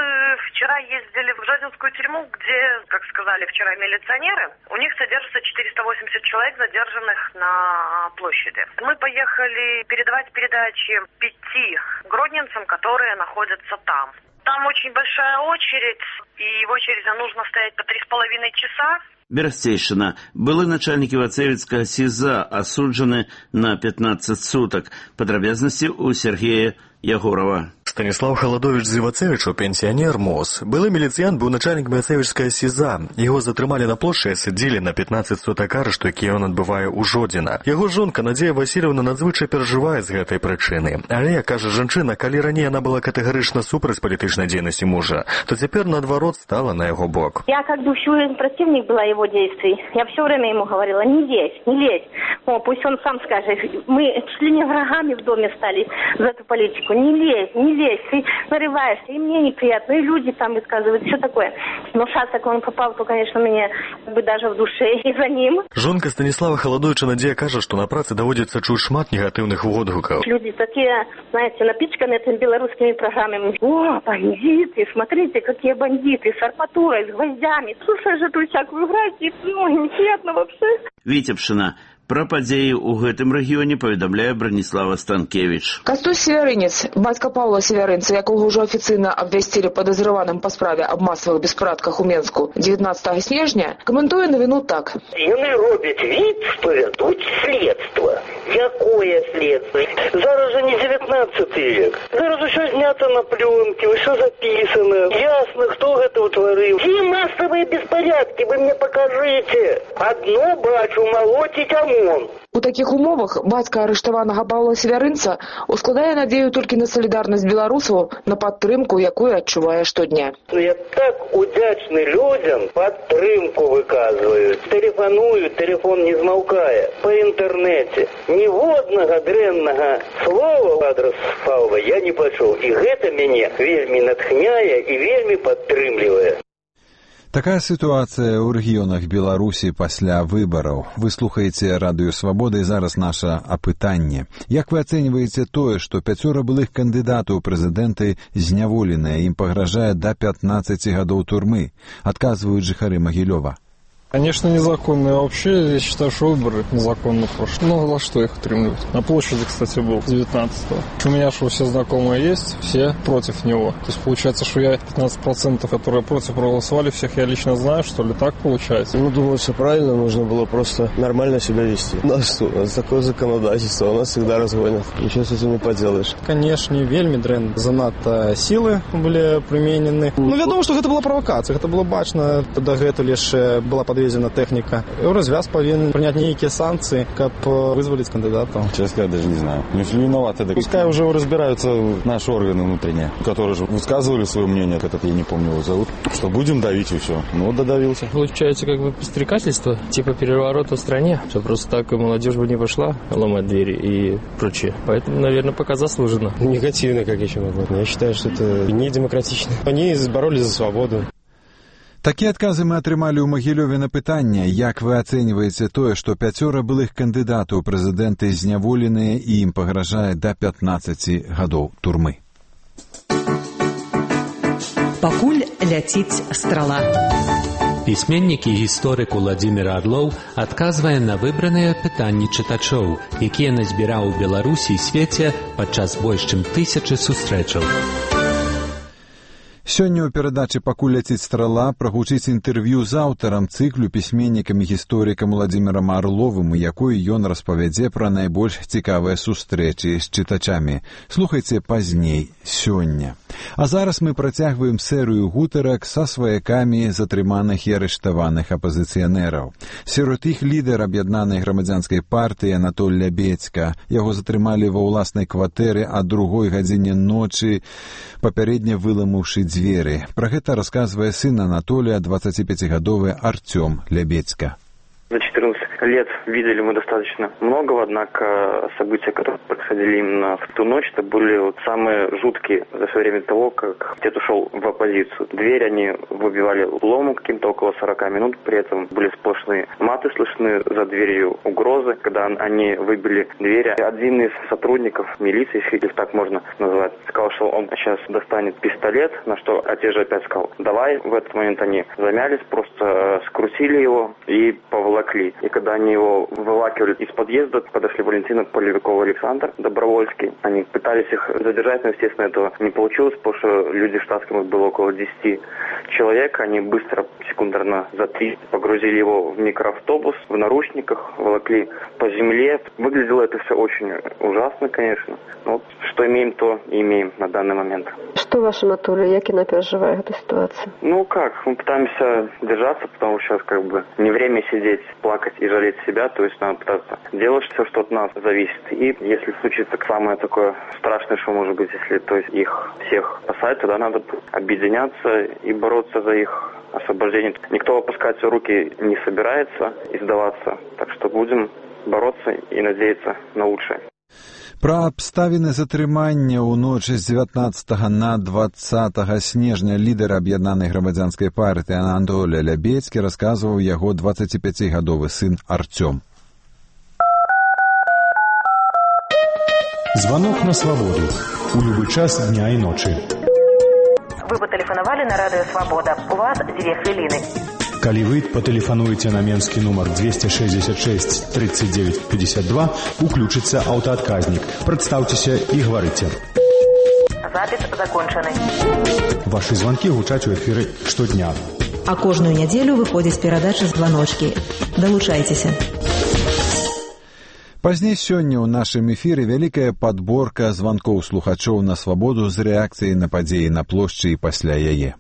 Вчера ездили в Жодинскую тюрьму, где, как сказали вчера милиционеры, у них содержится четыреста восемьдесят человек, задержанных на площади. Мы поехали передавать передачи пяти гродненцам, которые находятся там. Там очень большая очередь, и в очереди нужно стоять по три с половиной часа. Берасцейшина. Былы начальники Вацевицкого СИЗА осуджены на пятнадцать суток. Подробности у Сергея Ягорова. Станіслав Халадович Зівацевічу, пенсіонер МОЗ. Былы міліцыянт быў начальнік Вацевічскага СІЗА. Яго затрымалі на плошчы і асудзілі на пятнадцать сутак арышту, які ён адбывае ў Жодзіна. Яго жонка Надзея Васильевна надзвычай перажывае з гэтай прычыны. Але, кажа жанчына, калі раней яна была катэгарычна супраць палітычнай дзейнасці мужа, то цяпер наадварот стала на яго бок. Я как бы всю противник была его действий. Я все время ему говорила: не лезь, не лезь. О, пусть он сам скажет. Мы чуть ли не врагами в доме стали за эту политику. Не лезь, не лезь, ты нарываешься, и мне неприятно, и люди там высказывают, все такое. Но шанс, как он попал, то, конечно, мне как бы даже в душе и за ним. Жонка Станіслава Халадовича Надзея кажа, што на працы даводзіцца чуць шмат негатыўных водгукаў. Люди такие, знаете, напичканы этими белорусскими программами. О, бандиты, смотрите, какие бандиты, с арматурой, с гвоздями. Слушай же эту всякую играть, и, ну, неприятно вообще. Витебшина. Пра падзеі ў гэтым рэгіёне паведамляе Браніслава Станкевіч. Кастусь Севярынец, бацька Паўла Севярынца, якога ўжо афіцыйна абвясцілі падазраваным па справе аб масавых беспарадках у Менску дзевятнаццатага снежня, каментуе навіну так. Яны робяць від, што вядуць следства. Якое следства? Зараз жа не девятнадцатый век. Зараз усё знято на плёнке, усё запісана. Ясна, хто гэта ўтварыў. Ці масавыя беспорядкі, вы мне пакажыце. Адно бачу, малоціць амон. У такіх умовах бацька арыштаванага Паўла Севярынца ускладае надзею толькі на салідарнасць беларусаў, на падтрымку, якую адчувае штодня. Я так удзячны людзям, падтрымку выказваю. Тэлефаную, тэлефон не змаўкае. Па інтэрнэце. Ніводнага дрэннага слова ў адрас Паўла я не пачуў. І гэта мяне вельмі натхняе і вельмі падтрымлівае. Такая сітуацыя ў рэгіёнах Беларусі пасля выбараў. Вы слухаеце Радыё Свабода, і зараз наша апытанне. Як вы ацэньваеце тое, што пяцёра былых кандыдатаў у прэзідэнты зняволеныя, ім пагражае да пятнадцати гадоў турмы? Адказваюць жыхары Магілёва. Конечно, незаконно. Я вообще я считаю, что выборы незаконно прошли. Ну, за что их утримливать? На площади, кстати, был девятнадцатого. У меня что, все знакомые есть, все против него. То есть получается, что я пятнадцать процентов, которые против проголосовали, всех я лично знаю, что ли? Так получается? Ну, думаю, все правильно. Нужно было просто нормально себя вести. У нас что? У нас такое законодательство. У нас всегда разгонят. Ничего с этим не поделаешь. Конечно, вельмі дрэнна. Занадто силы были применены. Ну, я думаю, что это была провокация. Это было бачно. Тогда это лишь была подведена техника. Развяз повинен принять некие санкции, как вызволить кандидата. Честно сказать, даже не знаю. Не виноваты. Пускай уже разбираются наши органы внутренние, которые же высказывали свое мнение, этот я не помню его зовут, что будем давить и все. Ну, додавился. Получается, как бы подстрекательство, типа переворота в стране, что просто так молодежь бы не пошла ломать двери и прочее. Поэтому, наверное, пока заслуженно. Негативно, как еще могу. Я считаю, что это не демократично. Они боролись за свободу. Такія адказы мы атрымалі ў Магілёве на пытанне, як вы ацэньваеце тое, што пяцёра былых кандыдатаў у прэзідэнты зняволеныя і ім пагражае да пятнадцати гадоў турмы. Пакуль ляціць страла. Пісьменнік і гісторык Уладзімір Арлоў адказвае на выбраныя пытанні чытачоў, якія назбіраў у Беларусі і свеце падчас больш чым тысячы сустрэчаў. Сёння ў перадачы «Пакуль ляціць страла» прагучыць інтэрв'ю з аўтарам цыклю пісьменнікам і гісторыкам Уладзімірам Арловым, у якой ён распавядзе пра найбольш цікавыя сустрэчы з чытачамі. Слухайце пазней, сёння. А зараз мы працягваем серыю гутарак са сваякамі затрыманых і арыштаваных апазіцыянераў. Сярод іх лідар аб'яднанай грамадзянскай партыі Анатоль Лябедзька. Яго затрымалі ва ўласнай кватэры а другой гадзіне ночы, папярэдне выламаўшы дзверы. Пра гэта расказвае сын Анатолия, двадцатипятигодовый Артем Лябедзька. За четырнадцать лет видели мы достаточно многого, однако события, которые происходили именно в ту ночь, это были вот самые жуткие за все время того, как дед ушел в оппозицию. Дверь они выбивали лому каким-то около сорока минут, при этом были сплошные маты слышны, за дверью угрозы. Когда они выбили дверь, один из сотрудников милиции, если так можно назвать, сказал, что он сейчас достанет пистолет, на что отец же опять сказал, давай. В этот момент они замялись, просто скрутили его и поволокли. И когда они его вывакивали из подъезда, подошли Валентина Полевикова, Александр Добровольский. Они пытались их задержать, но, естественно, этого не получилось, потому что люди в штатском было около десяти человек. Они быстро, секундерно за три, погрузили его в микроавтобус, в наручниках, волокли по земле. Выглядело это все очень ужасно, конечно. Но вот, что имеем, то и имеем на данный момент. Что ваш Анатолий, як она переживает эту ситуацию? Ну как, мы пытаемся держаться, потому что сейчас как бы не время сидеть, плакать и жалеть себя, то есть надо пытаться делать все, что от нас зависит. И если случится самое такое страшное, что может быть, если то есть их всех спасать, тогда надо объединяться и бороться за их освобождение. Никто опускать руки не собирается и сдаваться, так что будем бороться и надеяться на лучшее. Пра абставіны затрымання ў ноч з дзевятнаццатага на дваццатага снежня лідара аб'яднанай грамадзянскай партыі Анатолия Лябедзькі расказваў яго двадцатипятигодовый сын Артем. Звонок на свободу. У любой час дня и ночи. Вы патэлефанавалі на радыё «Свобода». У вас дзве хвіліны. Калі вы патэлефануеце на менскі нумар двести шестьдесят шесть тридцать девять пятьдесят два, уключыцца аўтаадказнік. Прадстаўцеся і гаварыце. Запіс закончаны. Ваши звонки гучаць у эфіры штодня. А кожную нядзелю выходзіць перадача «Званочкі». Далучайцеся. Пазней сёння ў нашым эфіры вялікая падборка званкоў слухачоў на свабоду з рэакцыяй на падзеі на плошчы і пасля яе.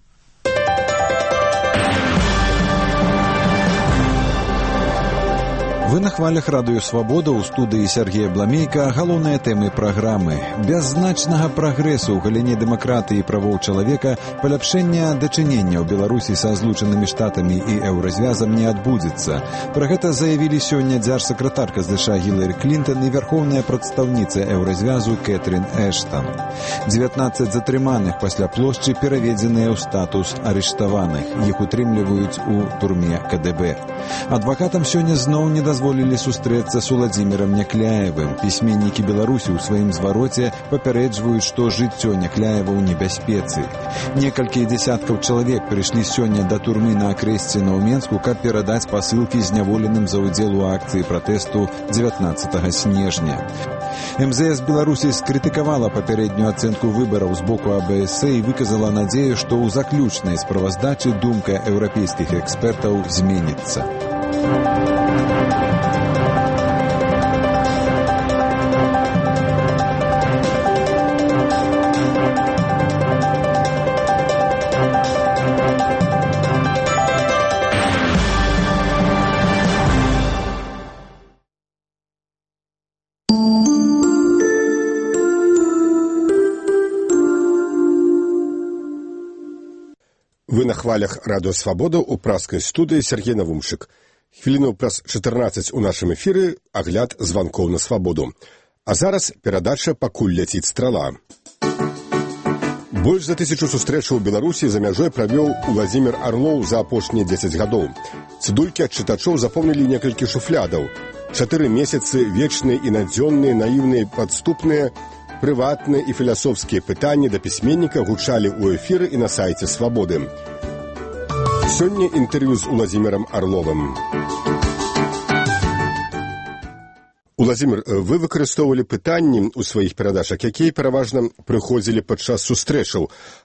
Вы на хвалях радыё «Свабода», у студыі Сергея Бламейка. Галоўныя тэмы праграмы. Без значнага прагрэсу ў галіне дэмакратыі і правоў чалавека паляпшэння дачынення ў Беларусі са злучанымі штатамі і еўразвязам не адбудзецца. Пра гэта заявілі сёння дзяржсакратарка ЗША Гілары Клінтон і вярхоўная прадстаўніца еўразвязу Кэтрин Эштон. дзевятнаццаць затрыманых пасля плошчы пераведзеныя ў статус арыштаваных. Іх утрымліваюць у турме ка дэ бэ. Адвакатам сёння зноў не дазволілі сустрэцца з Уладзімірам Някляевым. Пісьменнікі Беларусі ў сваім звароце папярэджваюць, што жыццё Някляева ў небяспецы. Некалькі дзесяткаў чалавек прыйшлі сёння да турмы на Акрэсціна ў Менску, каб перадаць пасылкі зняволеным за ўдзел у акцыі пратэсту дзевятнаццатага снежня. эм зэ эс Беларусі скрытыкавала папярэднюю ацэнку выбараў з боку а бэ эс і выказала надзею, што ў заключнай справаздачы думка еўрапейскіх экспертаў зменіцца. Вы на хвалях радыё «Свабода» у праскай студыі Сергей Навумшык. Хвіліну праз чатырнаццаць у нашым эфіры агляд званкоў на свабоду. А зараз перадача «Пакуль ляціць страла». Больш за тысячу сустрэчаў у Беларусі за мяжой правёў Уладзімір Арлоў за апошнія дзесяць гадоў. Цыдулькі ад чытачоў запомнілі некалькі шуфлядаў. Чатыры месяцы вечныя і надзённыя, наіўныя, падступныя, прыватныя і філасофскія пытанні да пісьменніка гучалі ў эфіры і на сайце «Свабоды». Сёння інтэрв'ю з Уладзімірам Арловым. Уладзімір, вы выкарыстоўвалі пытанні ў сваіх перадачах, якія пераважна прыходзілі падчас сустрэчаў.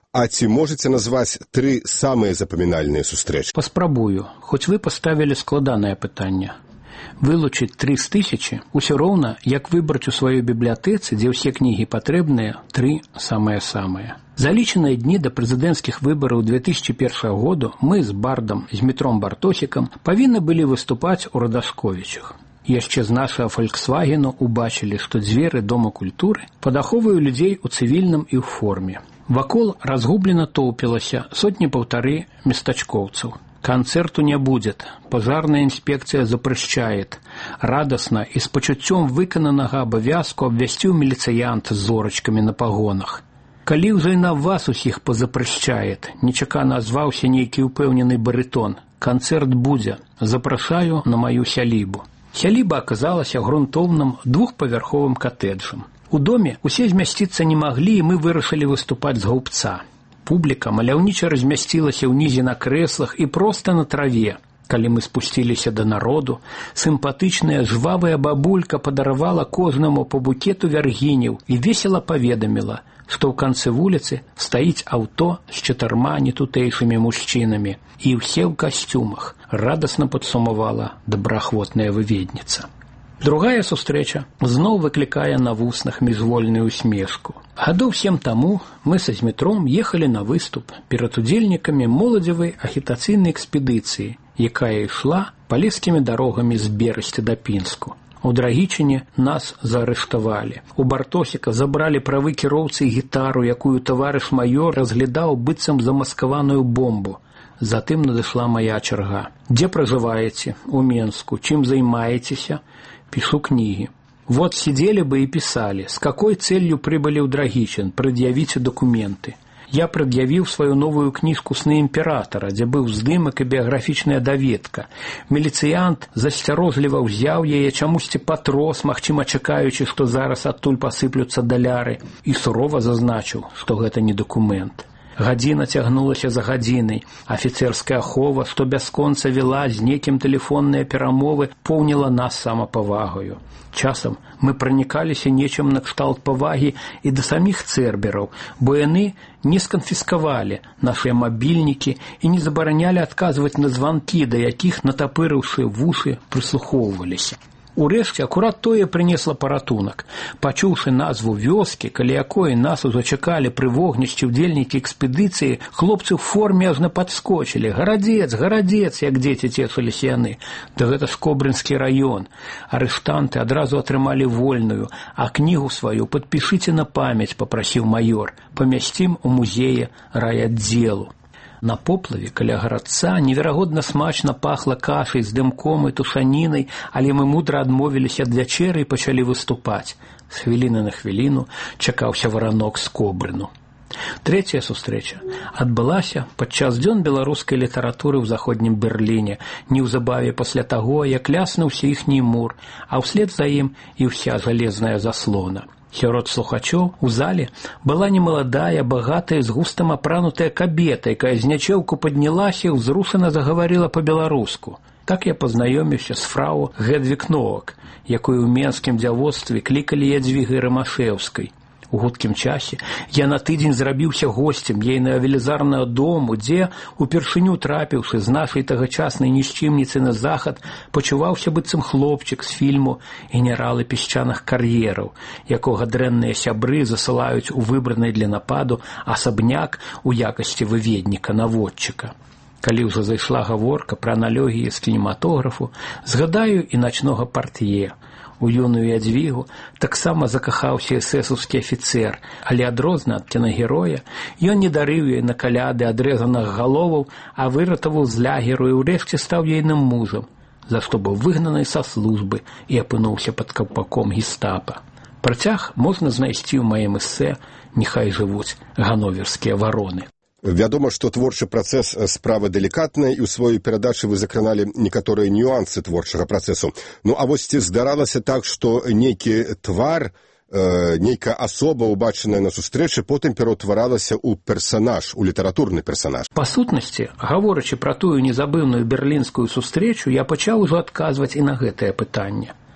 А ці можаце назваць тры самыя запамінальныя сустрэчы? Паспрабую, хоць вы паставілі складанае пытанне. Вылучыць тры з тысячы усё роўна, як выбраць у сваёй бібліятэцы, дзе ўсе кнігі патрэбныя, тры самыя-самыя. За лічаныя дні да прэзідэнцкіх выбараў две тысячы першага году мы з Бардам, з Дмітром Бартосікам павінны былі выступаць у Радашковічах. Яшчэ з нашага «Фольксвагену» убачылі, што дзверы Дома культуры падахоўваюць людзей у цывільным і ў форме. Вакол разгублена тоўпілася сотні паўтары местачкоўцаў. Концерту не будет. Пожарная инспекция запрещает. Радостно и с почуттем выкананага абавязку абвясціў міліцыянт з зорачкамі на пагонах. Калі ўжо і на вас усіх позапрещает, нечакана азваўся нейкі ўпэўнены барытон. Концерт будзе. Запрашаю на мою сялібу. Сяліба аказалася грунтоўным двухпавярховым катэджам. У доме усе змясціцца не маглі, і мы вырашылі выступаць з гаўбца. Публіка маляўніча размясцілася ўнізе на крэслах і проста на траве. Калі мы спусціліся да народу, сімпатычная жвавая бабулька падаравала кожнаму по букету вяргіняў і весела паведаміла, што ў канцы вуліцы стаіць аўто з чатырма нетутэйшымі мужчынамі, і ўсе ў касцюмах, радасна падсумавала добраахвотная выведніца. Другая сустрэча зноў выклікае на вуснах міжвольную усмешку. Гадоў сем таму мы са Змітром ехалі на выступ перад удзельнікамі моладзевай агітацыйнай экспедыцыі, якая ішла палескімі дарогамі з Берасці да Пінску. У Драгічыне нас заарыштавалі. У Бартосіка забралі правы кіроўцы і гітару, якую таварыш маёр разглядаў быццам замаскаваную бомбу. Затым надышла моя чарга. Дзе пражываеце? У Менску. Чым займаецеся? Пишу книги. Вот сидели бы и писали, с какой целью прибыли в Драгичин, предъявите документы. Я предъявил свою новую книжку «Сны императора», где был здымак и биографичная доведка. Міліцыянт засцярожліва ўзяў яе, чамусьці патрос, магчыма чакаючы, што зараз адтуль пасыплюцца даляры, і сурова зазначыў, што гэта не документ. Гадзіна цягнулася за гадзінай. Афіцэрская ахова, што бясконца вела з некім тэлефонныя перамовы, поўніла нас самапавагаю. Часам мы пранікаліся нечым накшталт павагі і да саміх цэрбераў, бо яны не сканфіскавалі нашыя мабільнікі і не забаранялі адказваць на званкі, да якіх, натапырыўшы вушы, прыслухоўваліся. Урэшце, акурат тое прынесла паратунак. Пачуўшы назву вёскі, каля якой нас ужо чакалі пры вогнішчы ўдзельнікі экспедыцыі, хлопцы ў форме ажна падскочылі. Гарадзец, гарадзец, як дзеці цешыліся яны. Да гэта ж Кобрынскі раён. Арыштанты адразу атрымалі вольную, а кнігу сваю падпішыце на памяць, папрасіў маёр. Памясцім у музеі райаддзелу. На поплаве каля гарадца неверагодна смачна пахла кашай з дымком і тушанінай, але мы мудра адмовіліся ад вячэры і пачалі выступаць. З хвіліны на хвіліну чакаўся варанок з Кобрыну. Трэцяя сустрэча адбылася падчас дзён беларускай літаратуры ў заходнім Берліне, неўзабаве пасля таго, як ляснуўся іхні мур, а ўслед за ім і ўся жалезная заслона. Сярод слухачоў у зале была немаладая, багатая, з густам апранутая кабета, якая з нячэўку паднялася і ўзрушана загаварыла па-беларуску. Так я пазнаёміўся з фрау Гэдвік Ноак, якую ў менскім дзявоцтве клікалі Ядзвігай Рамашэўскай. У хуткім часе я на тыдзень зрабіўся госцем ейнага велізарнага дому, дзе, упершыню трапіўшы з нашай тагачаснай нішчымніцы на захад, пачуваўся быццам хлопчык з фільму «Генералы песчаных кар'ераў», якога дрэнныя сябры засылаюць у выбранай для нападу асабняк у якасці выведніка-наводчыка. Калі ўжо зайшла гаворка пра аналогіі з кінематографу, згадаю і начнога партье. У юную Ядзвігу таксама закахаўся эсэсаўскі афіцэр, але адрозна ад кінагероя ён не дарыў ёй на каляды адрэзаных галоваў, а выратаваў з лагеру і ўрэшце стаў ейным мужам, за што быў выгнаны са службы і апынуўся пад каўпаком гестапа. Працяг можна знайсці ў маім эсэ «Няхай жывуць гановерскія вароны». Вядома, што творчы працэс справа далікатная, і ў сваёй перадачы вы закраналі некаторыя нюансы творчага працэсу. Ну, а вось ці здаралася так, што нейкі твар, э, нейкая асоба, убачаная на сустрэчы, потым пераўтваралася ў персанаж, у літаратурны персанаж? Па сутнасці, гаворачы пра тую незабыўную берлінскую сустрэчу, я пачаў ужо адказваць і на гэтае пытанне.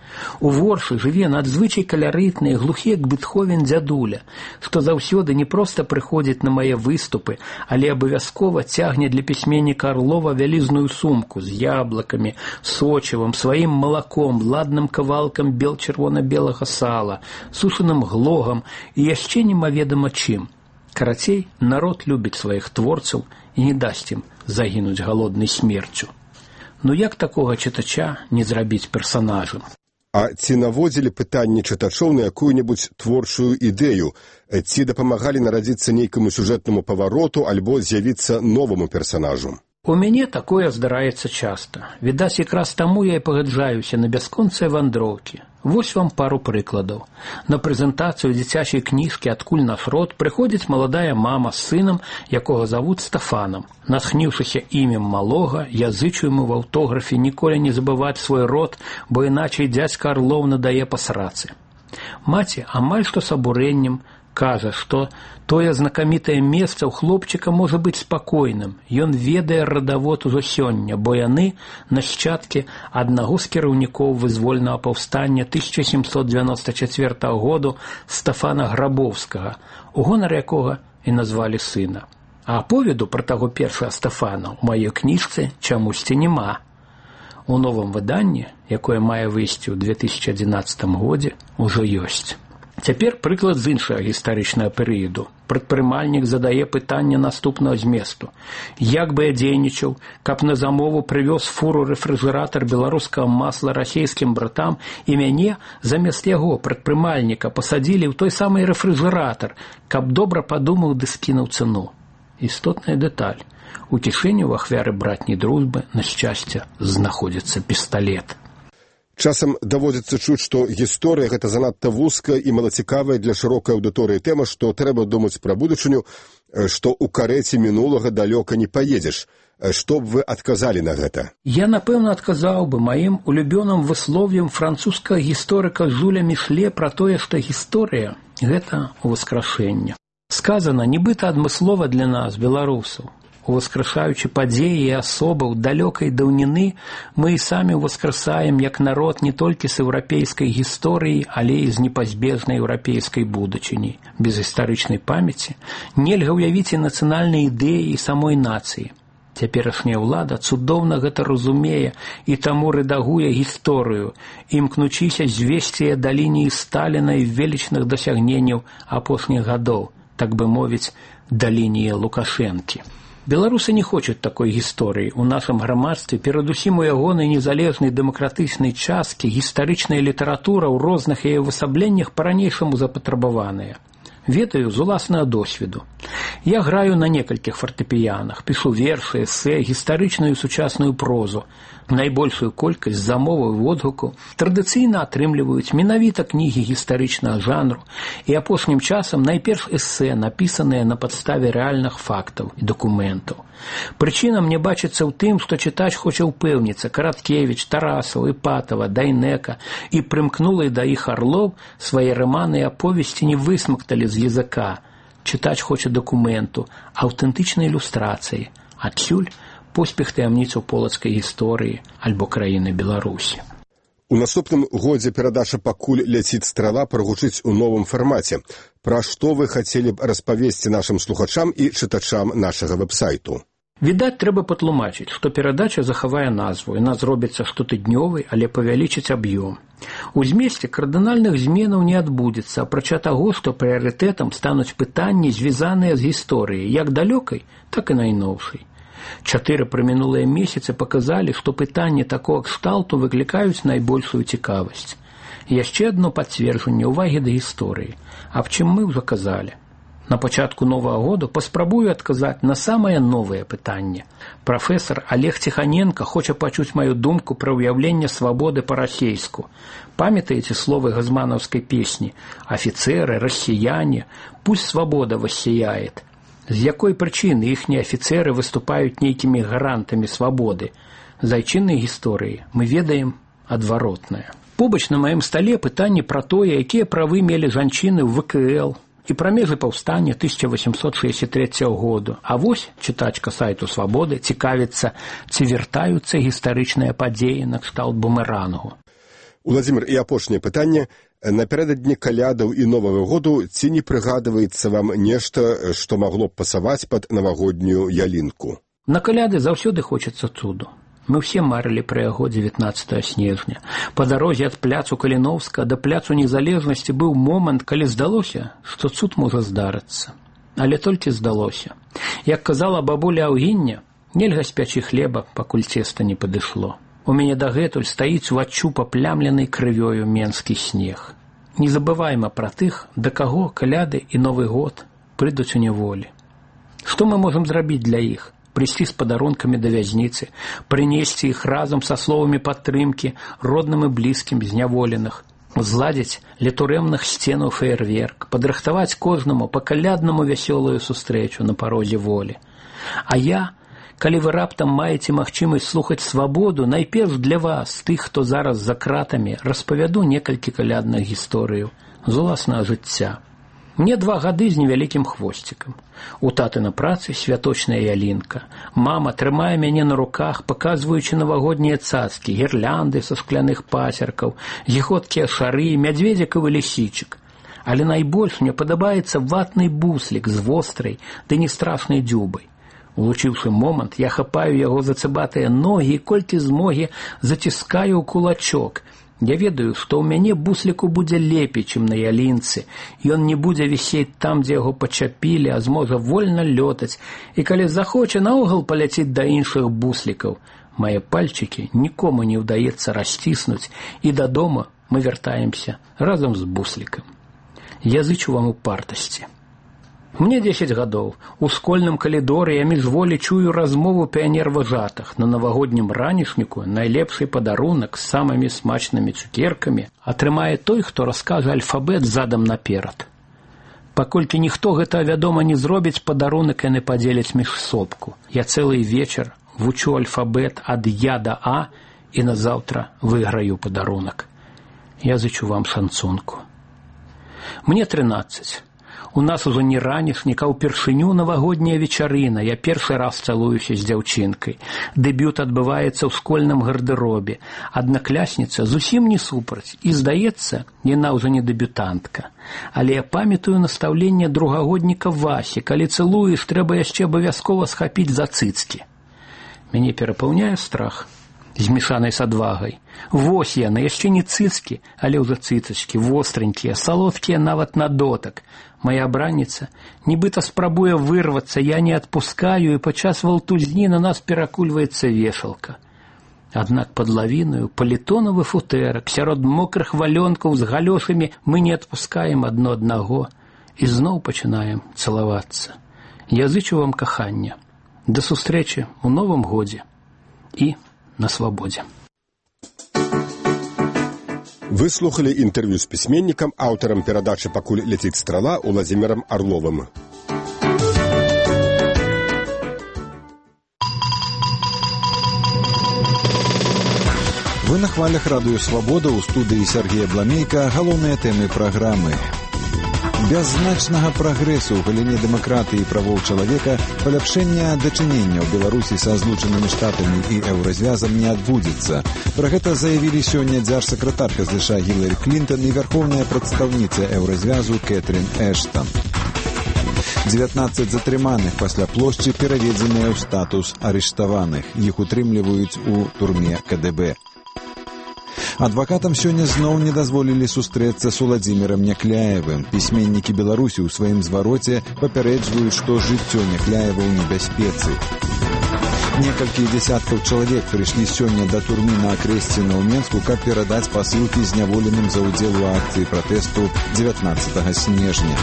У воршы жыве надзвычай каларытны, глухі, як Бетховен дзядуля, што заўсёды не проста прыходзіць на мае выступы, але абавязкова цягне для пісьменніка Арлова вялізную сумку з яблыкамі, сочывам, сваім малаком, ладным кавалкам бел-чырвона-белага сала, сушаным глогам і яшчэ немаведама чым. Карацей, народ любіць сваіх творцаў і не дасць ім загінуць галоднай смерцю. Ну як такога чытача не зрабіць персанажам? А ці наводзілі пытанні чытачоў на якую-небудзь творчую ідэю? Ці дапамагалі нарадзіцца нейкаму сюжэтнаму павароту альбо з'явіцца новаму персанажу? У мяне такое здараецца часта. Відаць, якраз таму я і пагаджаюся на бясконцыя вандроўкі. Вось вам пару прыкладаў. На прэзентацыю дзіцячай кніжкі «Адкуль наш род» прыходзіць маладая мама з сынам, якога завуць Стафанам. Натхніўшыся імем малога, я зычу яму в аўтографе ніколі не забываць свой род, бо іначай дзядзька Арлоў надае па срацы. Маці амаль што з абурэннем кажа, што тое знакамітае месца ў хлопчыка можа быць спакойным. Ён ведае радавод ужо сёння, бо яны нашчадкі аднаго з кіраўнікоў вызвольнага паўстання тысяча сямсот дзевяноста чацвёртага году Стафана Грабоўскага, у гонар якога і назвалі сына. А аповеду пра таго першага Стафана ў маёй кніжцы чамусьці няма. У новым выданні, якое мае выйсці ў две тысячы адзінаццатым годзе, ужо ёсць. Цяпер прыклад з іншага гістарычнага перыяду. Прадпрымальнік задае пытанне наступнага зместу. Як бы я дзейнічаў, каб на замову прывёз фуру рэфрыжэратар беларускага масла расейскім братам і мяне замест яго, прадпрымальніка, пасадзілі ў той самы рэфрыжэратар, каб добра падумаў ды скінуў цэну. Істотная дэталь. У кішэні ў ахвяры братняй дружбы, на шчасце, знаходзіцца пісталет. Часам даводзіцца чуць, што гісторыя гэта занадта вузкая і малацікавая для шырокай аўдыторыі тэма, што трэба думаць пра будучыню, што ў карэце мінулага далёка не паедзеш. Што б вы адказалі на гэта? Я, напэўна, адказаў бы маім улюбёным выслов'ем французскага гісторыка Жуля Мішле пра тое, што гісторыя – гэта ўваскрашэнне. Сказана нібыта адмыслова для нас, беларусаў. Уваскрашаючы падзеі і асобы ў далёкай даўніны, мы і самі ўваскрасаем як народ не толькі з еўрапейскай гісторыі, але і з непазбежнай еўрапейскай будучыні. Без гістарычнай памяці нельга ўявіць і нацыянальнай ідэі і самой нацыі. Цяперашняя ўлада цудоўна гэта разумее і таму рэдагуе гісторыю, імкнучыся звесці да лініі Сталіна і велічных дасягненняў апошніх гадоў, так бы мовіць, да лініі Лукашэнкі. Беларусы не хочуць такой гісторыі. У нашым грамадстве, перадусім у ягонай незалежнай дэмакратычнай часткі, гістарычная літаратура ў розных яе увасабленнях па-ранейшаму запатрабаваная. Ведаю з уласнага досведу. Я граю на некалькіх фартэпіянах, пішу вершы, эсэ, гістарычную і сучасную прозу. Найбольшую колькасць замоваў і водгуку традыцыйна атрымліваюць менавіта кнігі гістарычнага жанру і апошнім часам найперш эсэ, напісаныя на падставе рэальных фактаў і дакументаў. Прычына мне бачыцца ў тым, што чытач хоча ўпэўніцца, Караткевіч, Тарасаў, Іпатава, Дайнека і прымкнулыя да іх Арлоў свае раманы і аповесці не высмакталі з языка. Чытач хоча дакументу, аўтэнтычнай ілюстрацыі. Адсюль поспех таямніцаў полацкай гісторыі альбо краіны Беларусі. У наступным годзе перадача «Пакуль ляціць страла» прагучыць у новым фармаце. Пра што вы хацелі б распавесці нашым слухачам і чытачам нашага вэб-сайту? Відаць, трэба патлумачыць, што перадача захавае назву, яна зробіцца штотыднёвай, але павялічыць аб'ём. У змесце кардынальных зменаў не адбудзецца, апрача таго, што прыярытэтам стануць пытанні, звязаныя з гісторыяй, як далёкай, так і найноўшай. Чатыры прамінулыя месяцы паказалі, што пытанні такога кшталту выклікаюць найбольшую цікавасць. Яшчэ адно пацверджанне ўвагі да гісторыі, аб чым мы ўжо казалі. На пачатку новага года паспрабую адказаць на самае новае пытанне. Прафесар Олег Ціханенка хоча пачуць маю думку пра ўяўленне свабоды па-расейску. Памятаеце словы газманаўскай песні «Афіцеры, расіяне, пусть свабода воссияет». З якой прычыны іхнія афіцеры выступаюць нейкімі гарантамі свабоды? З айчыннай гісторыі мы ведаем адваротнае. Побач на маім стале пытанні пра тое, якія правы мелі жанчыны ў вэ ка эл і пра межы паўстання тысяча восемьсот шэсцьдзесят трэцяга году. А вось чытачка сайту «Свабоды» цікавіцца, ці вяртаюцца гістарычныя падзеі на кшталт бумерангу. Уладзімір, і апошняе пытанне. Напярэдадні калядаў і Новага году ці не прыгадваецца вам нешта, што магло б пасаваць пад навагоднюю ялінку? На каляды заўсёды хочацца цуду. Мы все марылі пра яго дзевятнаццатага снежня. Па дарозе ад пляцу Каліноўска да пляцу Незалежнасці быў момант, калі здалося, што цуд можа здарыцца. Але толькі здалося. Як казала бабуля Аўгіння, нельга спячы хлеба, пакуль цеста не падышло. У мяне дагэтуль стаіць уваччу паплямленай крывёю менскі снег. Не забывайма пра тых, да каго каляды і Новы год прыйдуць у няволі. Што мы можам зрабіць для іх? Прыйсці з падарункамі да вязніцы, прынесці іх разам са словамі падтрымкі родным і блізкім зняволеных, зладзіць ля турэмных сценаў феерверк, падрыхтаваць кожнаму па каляднаму вясёлую сустрэчу на парозе волі. А я, калі вы раптам маеце магчымасць слухаць свабоду, найперш для вас, тых, хто зараз за кратамі, распавяду некалькі калядных гісторыяў з уласнага жыцця. Мне два гады з невялікім хвосцікам. У таты на працы святочная ялінка. Мама трымае мяне на руках, паказваючы навагоднія цацкі, гірлянды са скляных пасеркаў, зіходкія шары, мядзведзікавы лісічык. Але найбольш мне падабаецца ватны буслік з вострай ды не страшнай дзюбай. Улучыўшы момант, я хапаю яго за цыбатыя ногі і колькі змогі заціскаю ў кулачок. Я ведаю, што ў мяне бусліку будзе лепей, чым на ялінцы. Ён не будзе вісець там, дзе яго пачапілі, а зможа вольна лётаць. І калі захоча, наогул паляціць да іншых буслікаў. Мае пальчыкі нікому не ўдаецца расціснуць, і дадому мы вяртаемся разам з буслікам. Я зычу вам упартасці. Мне дзесяць гадоў. У школьным калідоры я міжволі чую размову піянер-важатых. На навагоднім ранішніку найлепшы падарунак з самымі смачнымі цукеркамі атрымае той, хто раскажа альфабет задам наперад. Паколькі ніхто гэта, вядома, не зробіць, падарунак яны падзеляць між сопку. Я цэлы вечар вучу альфабет ад Я да А і назаўтра выйграю падарунак. Я зычу вам шанцонку. Мне трынаццаць. У нас ужо не ранішнік, а ўпершыню навагодняя вечарына. Я першы раз цалуюся з дзяўчынкай. Дэбют адбываецца ў школьным гардэробе. Аднаклясніца зусім не супраць. І, здаецца, яна ўжо не дэбютантка. Але я памятаю настаўленне другагодніка Васі. Калі цалуеш, трэба яшчэ абавязкова схапіць за цыцкі. Мяне перапаўняе страх, змешанай з адвагай. Вось яны, яшчэ не цыцкі, але ўжо цыцачкі, востренькія, салодкія нават на дотак. Моя абранніца нібыта спрабуе вырвацца, я не адпускаю, і падчас валтузні на нас перакульваецца вешалка. Аднак пад лавінаю палітонавы футэрак, сярод мокрых валёнкаў з галёшамі мы не адпускаем адно аднаго і зноў пачынаем цалавацца. Я зычу вам кахання. Да сустрэчы ў новым годзе і на свабодзе. Вы слухали інтэрв'ю з пісьменнікам, аўтарам перадачы «Пакуль ляціць страла» Уладзімірам Арловым. Вы на хвалях радыё «Свабода», у студыі Сергея Бламейка, галоўныя тэмы праграмы. Без значнага прагрэсу ў галіне дэмакратыі і правоў чалавека паляпшэння дачынення ў Беларусі са Злучанымі Штатамі і Еўразвязам не адбудзецца. Пра гэта заявілі сёння дзяржсакратарка ЗША Гіларі Клінтон і вярхоўная прадстаўніца Еўразвязу Кэтрин Эштон. дзевятнаццаць затрыманых пасля плошчы пераведзеныя ў статус арыштаваных. Іх утрымліваюць у турме ка дэ бэ. Адвакатам сёння зноў не дазволілі сустрэцца з Уладзімірам Някляевым. Пісьменнікі Беларусі ў сваім звароце папярэджваюць, што жыццё Някляева ў небяспецы. Некалькі дзясяткаў чалавек прыйшлі сёння да турмы на Акрэсціна ў Менску, каб перадаць пасылкі зняволеным за ўдзел у акцыі пратэсту дзевятнаццатага снежня.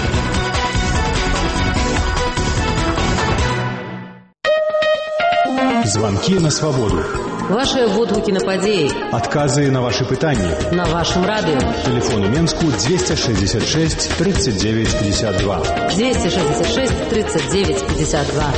Звонки на свободу. Ваши водгуки на подеи. Отказы на ваши пытания. На вашем радио. Телефон у Менску двести шестьдесят шесть тридцать девять пятьдесят два. двести шестьдесят шесть тридцать девять пятьдесят два.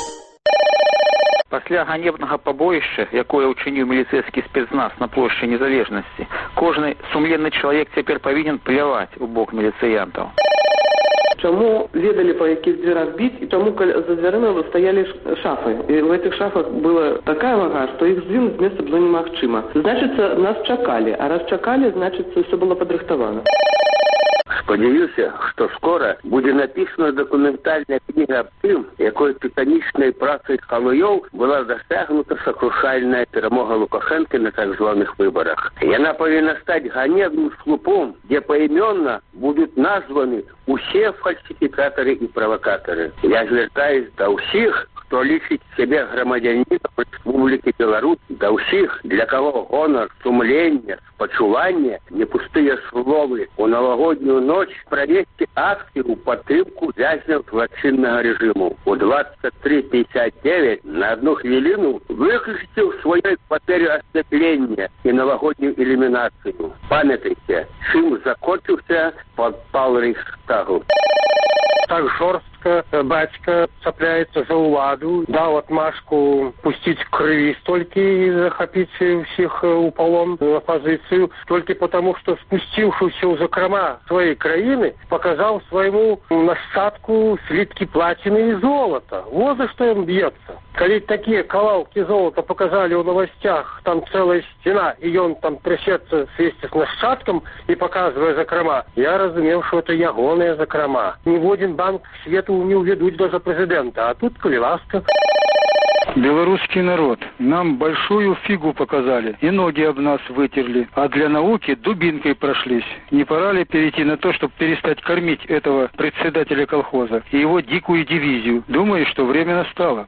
Пасля ганебнага пабоішча, якое ўчыніў міліцэйскі спецназ на плошчы Незалежнасці, кожны сумленны чалавек цяпер павінен пляваць у бок міліцыянтаў. чаму ведалі, па якіх дзвярах біць, і чаму за дзвярыма стаялі шафы. І в этих шафах была такая вага, што іх здвинуць з месца было немагчыма. Значыцца, нас чакалі, а раз чакалі, значыцца, ўсё было падрыхтавана. Спадзяюся, што скора будзе напісана дакументальная кніга аб тым, якой тытанічнай працай халуёў была дасягнута сакрушальная перамога Лукашэнкі на так званых выбарах. Яна павінна стаць ганебным слупом, дзе паімённа будуць названы усе фальсіфікатары і правакатары. Я звяртаюсь да ўсіх, хто лічыць сябе грамадзянінам Рэспублікі Беларусь, да ўсіх, для каго гонар, сумленне, спачуванне, не пустыя словы у навагоднюю ноч правесці акцыю ў падтрымку вязняў злачыннага рэжыму. У двадцать три пятьдесят девять на одну хвіліну выключыце ў сваёй кватэры асвятлення і навагоднюю ілюмінацыю. Памятайце, чым закончыўся падпал Рэйхстагу. Так жорстка бацька цапляецца за ўладу, даў отмашку пусціць крыві столькі і захапіць усіх у палон в апозіцыю, толькі потому, што спусціўшыся ў закрома сваёй краіны, паказаў свайму нашчадку сліткі плаціны і золата. Вот за што ён б'ецца. Калі такія кавалкі золата показалі ў новостях, там цэлая сцена, і ён там трясецца свесці з нашчадкам і показвае закрома, я разумеў, што это ягоныя закрома. Ніводзін банк свету не уведуць даже президента, а тут, коли ласка. Белорусский народ, нам большую фигу показали и ноги об нас вытерли, а для науки дубинкой прошлись. Не пора ли перейти на то, чтобы перестать кормить этого председателя колхоза и его дикую дивизию? Думаю, что время настало.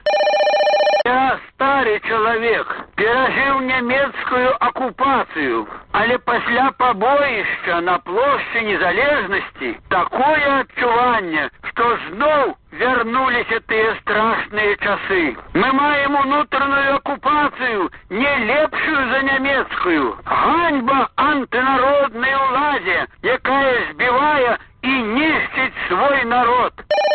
Я старый человек, пережил немецкую оккупацию, але пасля побоища на площади Незалежности такое отчувание, что знов вернулись эти страшные часы. Мы маем внутреннюю оккупацию, не лепшую за немецкую. Ганьба антинародной уладе, якая збивая и нищить свой народ.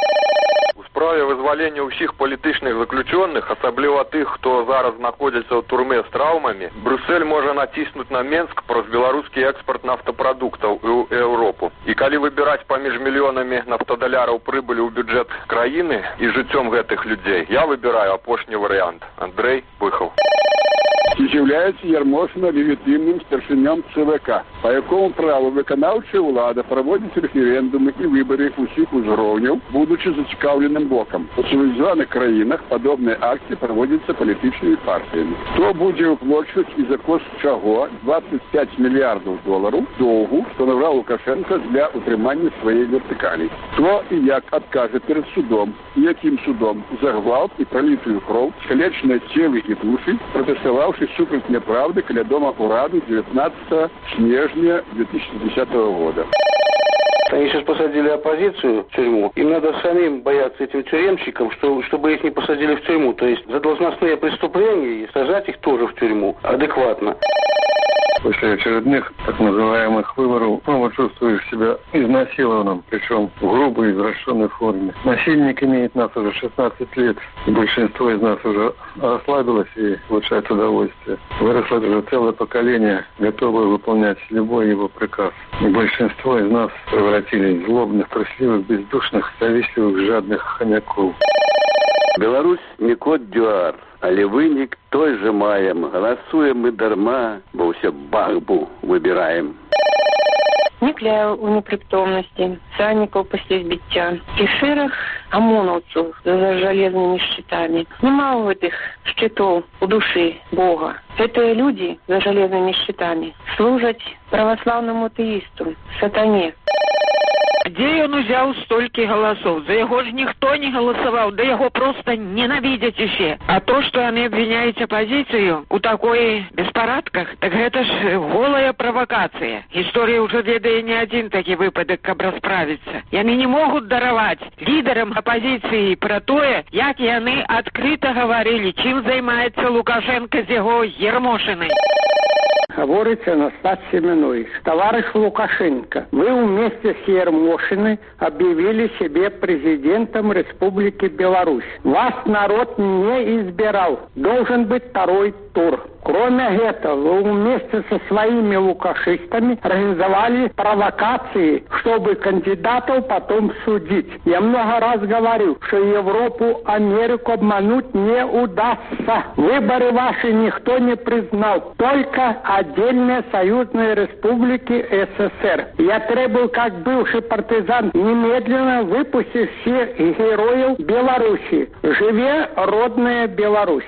У справе вызвалення ўсіх палітычных заключённых, асабліва тых, хто зараз знаходзіцца ў турме з траўмамі, Брюссель можа націснуць на Менск праз беларускі экспарт нафтапрадуктаў у Еўропу. І калі выбіраць паміж мільёнамі нафтадаляраў прыбылі ў бюджэт краіны і жыццём гэтых людзей, я выбіраю апошні варыянт. Андрей Быхаў. З'являецца Ярмошина легітимним старшиням ЦВК, по якому праву виконавча влада проводить референдуми і вибори усіх узроўняў, будучи зацікавленим боком. У цивілізованих країнах подобні акції проводяться політичними партіями. Хто буде виплачувати і за кошт чого двадцять п'ять мільярдів доларів довгу, що набрав Лукашенко для утримання своєї вертикалі? Хто і як откаже перед судом, і яким судом за гвалт і пролитую кров, скалечене тіло і душі, протестувавши супроть неправды каля дома ураду девятнадцатого снежня две тысячи десятого года. Они сейчас посадили оппозицию в тюрьму. Им надо самим бояться этим тюремщикам, что, чтобы их не посадили в тюрьму. То есть за должностные преступления и сажать их тоже в тюрьму адекватно. После очередных так называемых выборов снова чувствуешь себя изнасилованным, причем в грубой извращенной форме. Насильник имеет нас уже шестнадцать лет, и большинство из нас уже расслабилось и получает удовольствие. Выросло уже целое поколение, готовое выполнять любой его приказ. И большинство из нас превратились в злобных, трусливых, бездушных, завистливых, жадных хомяков. Беларусь не кот-дюар, але вынік той же маем. Галасуем мы дарма, бо ўсё бахбу выбираем. Некляю у непритомности, санников после сбития, кишерах ОМОНовцев за железными щитами. Нема у этих щитов у души Бога. Это люди за железными щитами служат православному атеисту, сатане. Где он взял столько голосов? За его же никто не голосовал, да его просто ненавидят еще. А то, что они обвиняют оппозицию у такой беспорадках, так это ж голая провокация. История уже ведает не один такой выпадок, как расправиться. И они не могут даровать лидерам оппозиции про то, как и они открыто говорили, чем занимается Лукашенко с его Ермошиной. Говорится Анастас Семенович, товарищ Лукашенко, вы вместе с Ермошиной объявили себя президентом Республики Беларусь. Вас народ не избирал. Должен быть второй тур. Кроме этого, вы вместе со своими лукашистами организовали провокации, чтобы кандидатов потом судить. Я много раз говорю, что Европу, Америку обмануть не удастся. Выборы ваши никто не признал, только отдельные союзные республики СССР. Я требую, как бывший партизан, немедленно выпустить всех героев Беларуси. Живе родная Беларусь!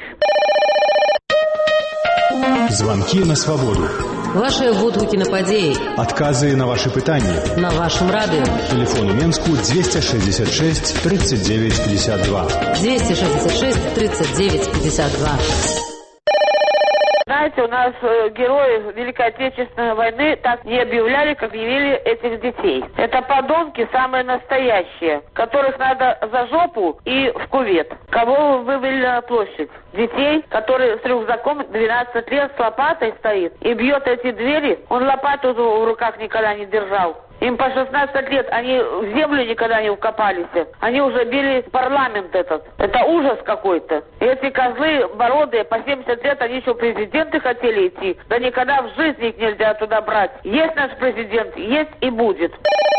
Звонки на свободу. Ваши водгукі на падзеі. Адказы на ваши пытанні. На вашем радио. Телефон у Менску двести шестьдесят шесть тридцать девять пятьдесят два. двести шестьдесят шесть тридцать девять пятьдесят два. Знаете, у нас э, герои Великой Отечественной войны так не объявляли, как объявили этих детей. Это подонки самые настоящие, которых надо за жопу и в кювет. Кого вы вывели на площадь? Детей, которые с рюкзаком двенадцать лет с лопатой стоит и бьет эти двери. Он лопату в руках никогда не держал. Им по шестнадцать лет, они в землю никогда не укопались. Они уже били парламент этот. Это ужас какой-то. И эти козлы бородые, по семьдесят лет, они еще президенты хотели идти. Да никогда в жизни их нельзя туда брать. Есть наш президент, есть и будет.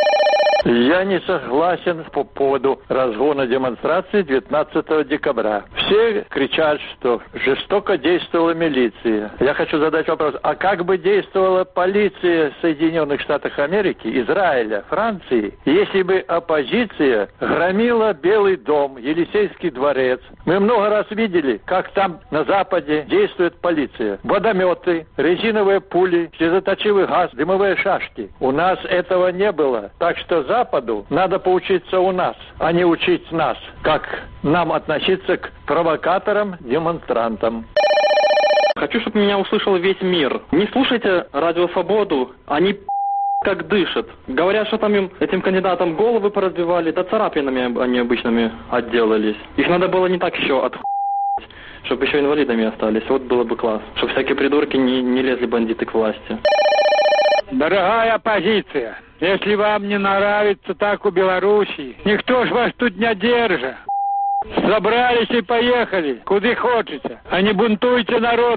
Я не согласен по поводу разгона демонстрации девятнадцатого декабря. Все кричат, что жестоко действовала милиция. Я хочу задать вопрос, а как бы действовала полиция Соединенных Штатов Америки, Израиля, Франции, если бы оппозиция громила Белый дом, Елисейский дворец? Мы много раз видели, как там на Западе действует полиция. Водометы, резиновые пули, слезоточивый газ, дымовые шашки. У нас этого не было. Так что Западу надо поучиться у нас, а не учить нас, как нам относиться к провокаторам, демонстрантам. Хочу, чтобы меня услышал весь мир. Не слушайте Радио Свободу, они как дышат. Говорят, что там им, этим кандидатам головы поразбивали, да царапинами они обычными отделались. Их надо было не так еще отхуять, чтобы еще инвалидами остались. Вот было бы класс. Чтобы всякие придурки не, не лезли бандиты к власти. Дорогая оппозиция, если вам не нравится так у Беларуси, никто ж вас тут не держит. Собрались и поехали, куда хочете, а не бунтуйте народ.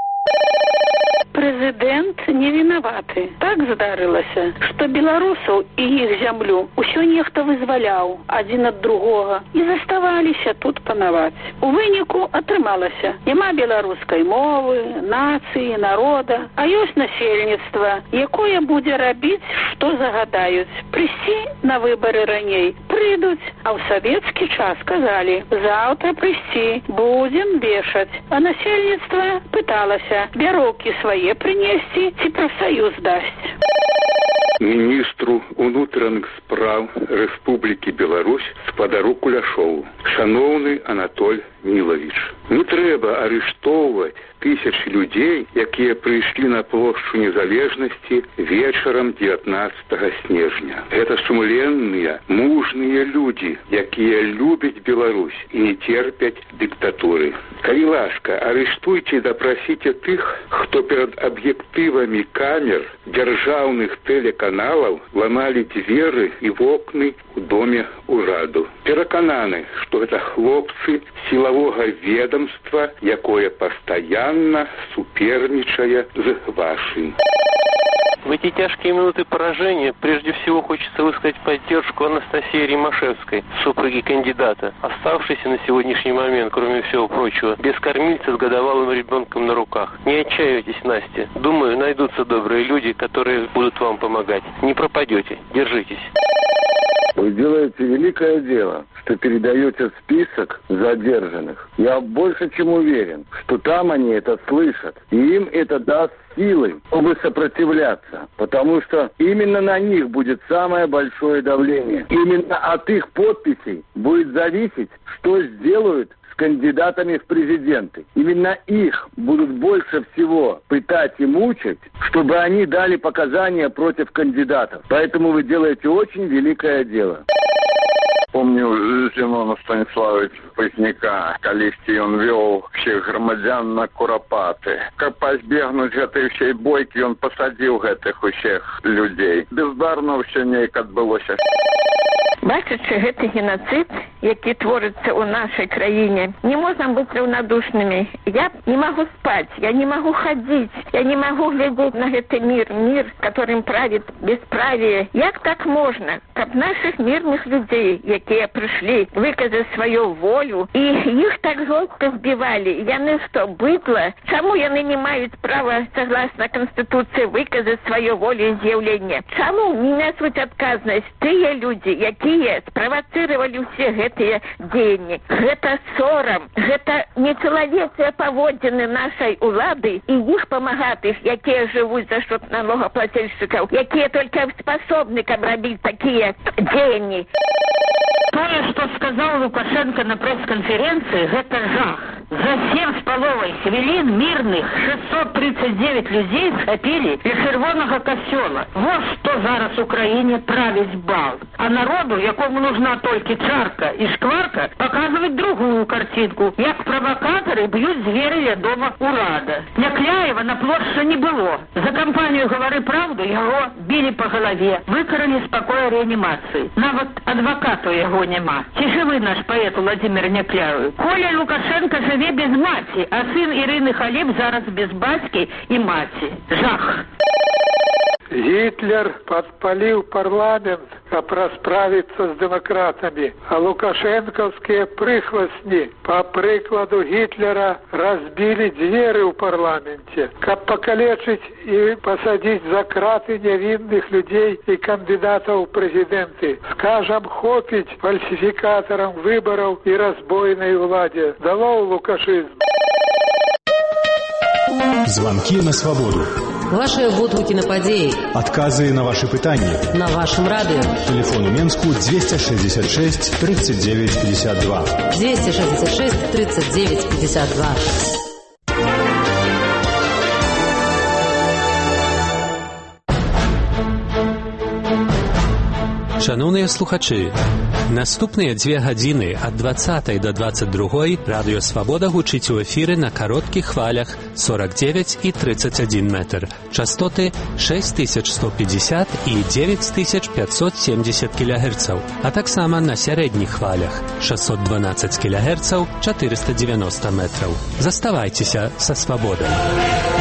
Прэзідэнт не вінаваты. Так здарылася, што беларусаў і іх зямлю ўсё нехта вызваляў адзін ад другога і заставаліся тут панаваць. У выніку атрымалася. Няма беларускай мовы, нацыі, народа, а ёсць насельніцтва, якое будзе рабіць, што загадаюць. Прыйсці на выбары раней прыйдуць, а ў савецкі час казалі: заўтра прыйсці, будзем вешаць. А насельніцтва пыталася: бяроўкі свае принести, ці профсоюз дасть. Міністру унутраных справ Рэспублікі Беларусь спадару Куляшову. Шановны Анатоль Мілавіч, не трэба арыштоўваць тысячи людей, якія прыйшлі на плошчу незалежнасці вечарам дзевятнаццатага снежня. Это сумленныя, мужныя людзі, якія любяць Беларусь і не терпяць дыктатуры. Калі ласка, арыштуйце і дапрасіце тых, хто перад аб'ектывамі камер дзяржаўных тэлеканалаў ламалі дзверы і вокны у доме ўраду. Перакананы, што гэта хлопцы сілавога ведомства, якое пастаянна суперничая с вашим. В эти тяжкие минуты поражения прежде всего хочется высказать поддержку Анастасии Римашевской, супруги кандидата, оставшейся на сегодняшний момент, кроме всего прочего, без кормильца с годовалым ребенком на руках. Не отчаивайтесь, Настя. Думаю, найдутся добрые люди, которые будут вам помогать. Не пропадете. Держитесь. Вы делаете великое дело, что передаете список задержанных. Я больше чем уверен, что там они это слышат. И им это даст силы, чтобы сопротивляться. Потому что именно на них будет самое большое давление. Именно от их подписей будет зависеть, что сделают с кандидатами в президенты. Именно их будут больше всего пытать и мучить, чтобы они дали показания против кандидатов. Поэтому вы делаете очень великое дело. Помню Зенона Станіславовича Пазняка, калісьці ён вёў всех грамадзян на курапаты. Каб пазбегнуць гэтай всей бойкі, ён пасадзіў гэтых усіх людзей. Бездарна ўсё неяк адбылося. Бачачы гэты геноцид, які творяцца ў нашай краіне, не можна быць раўнадушнымі. Я не могу спать, я не могу ходить, я не могу глядеть на гэты мир, мир, которым правит бесправие. Як так можно, каб наших мирных людей, якія пришли выказать свою волю, и их так жестко сбивали, яны что, быдло? Чаму яны не маюць права, согласно Конституции, выказать свою волю и изъявление? Чаму не несут отказность тыя люди, якія спровоцировали все гэтыя дзеянні? Гэта сорам, гэта нечалавечыя паводзіны нашай улады и их помагатых, якія живут за счет налогоплательщиков, якія только способны каб рабіць такие дзеянні. Тое, што сказаў Лукашенко на пресс-конференции, гэта жах. За семь с половой хвилин мирных шестьсот тридцать девять людей схапили из червоного косёла. Вот что зараз в Украине править бал. А народу, якому нужна только чарка и шкварка, показывать другую картинку, як провокаторы бьют зверя дома урада. Някляева на площади не было. За компанию «Говори правду» его били по голове, выкрали с покоя реанимации. Нават адвокату его нема. Тишевы наш поэт Владимир Някляев. Коля Лукашенко живе без маці, а сын Ирины Халеп зараз без бацькі и маці. Жах. Гитлер подпалил парламент, каб расправиться с демократами, а лукашенковские прихвостни по прикладу Гитлера разбили двери в парламенте, каб покалечить и посадить за краты невинных людей и кандидатов в президенты. Скажем, хопить фальсификаторам выборов и разбойной владе. Долой лукашизм. Звонки на свободу. Ваши водгукі на падзеі. Адказы на ваши пытанні. На вашем радио. Телефон у Менску двести шестьдесят шесть тридцать девять пятьдесят два. двести шестьдесят шесть тридцать девять пятьдесят два. Шановні слухачі, наступні дві години від двадцятої до двадцять другої Радіо Свобода гучить у ефірі на коротких хвалях сорок девять і тридцать один метр, частоти шесть тисяч сто пятьдесят і девять тисяч пятьсот семьдесят кілогерців, а так само на середніх хвалях шестьсот дванадцать кілогерців, чотириста девяносто метрів. Заставайтеся со Свободою.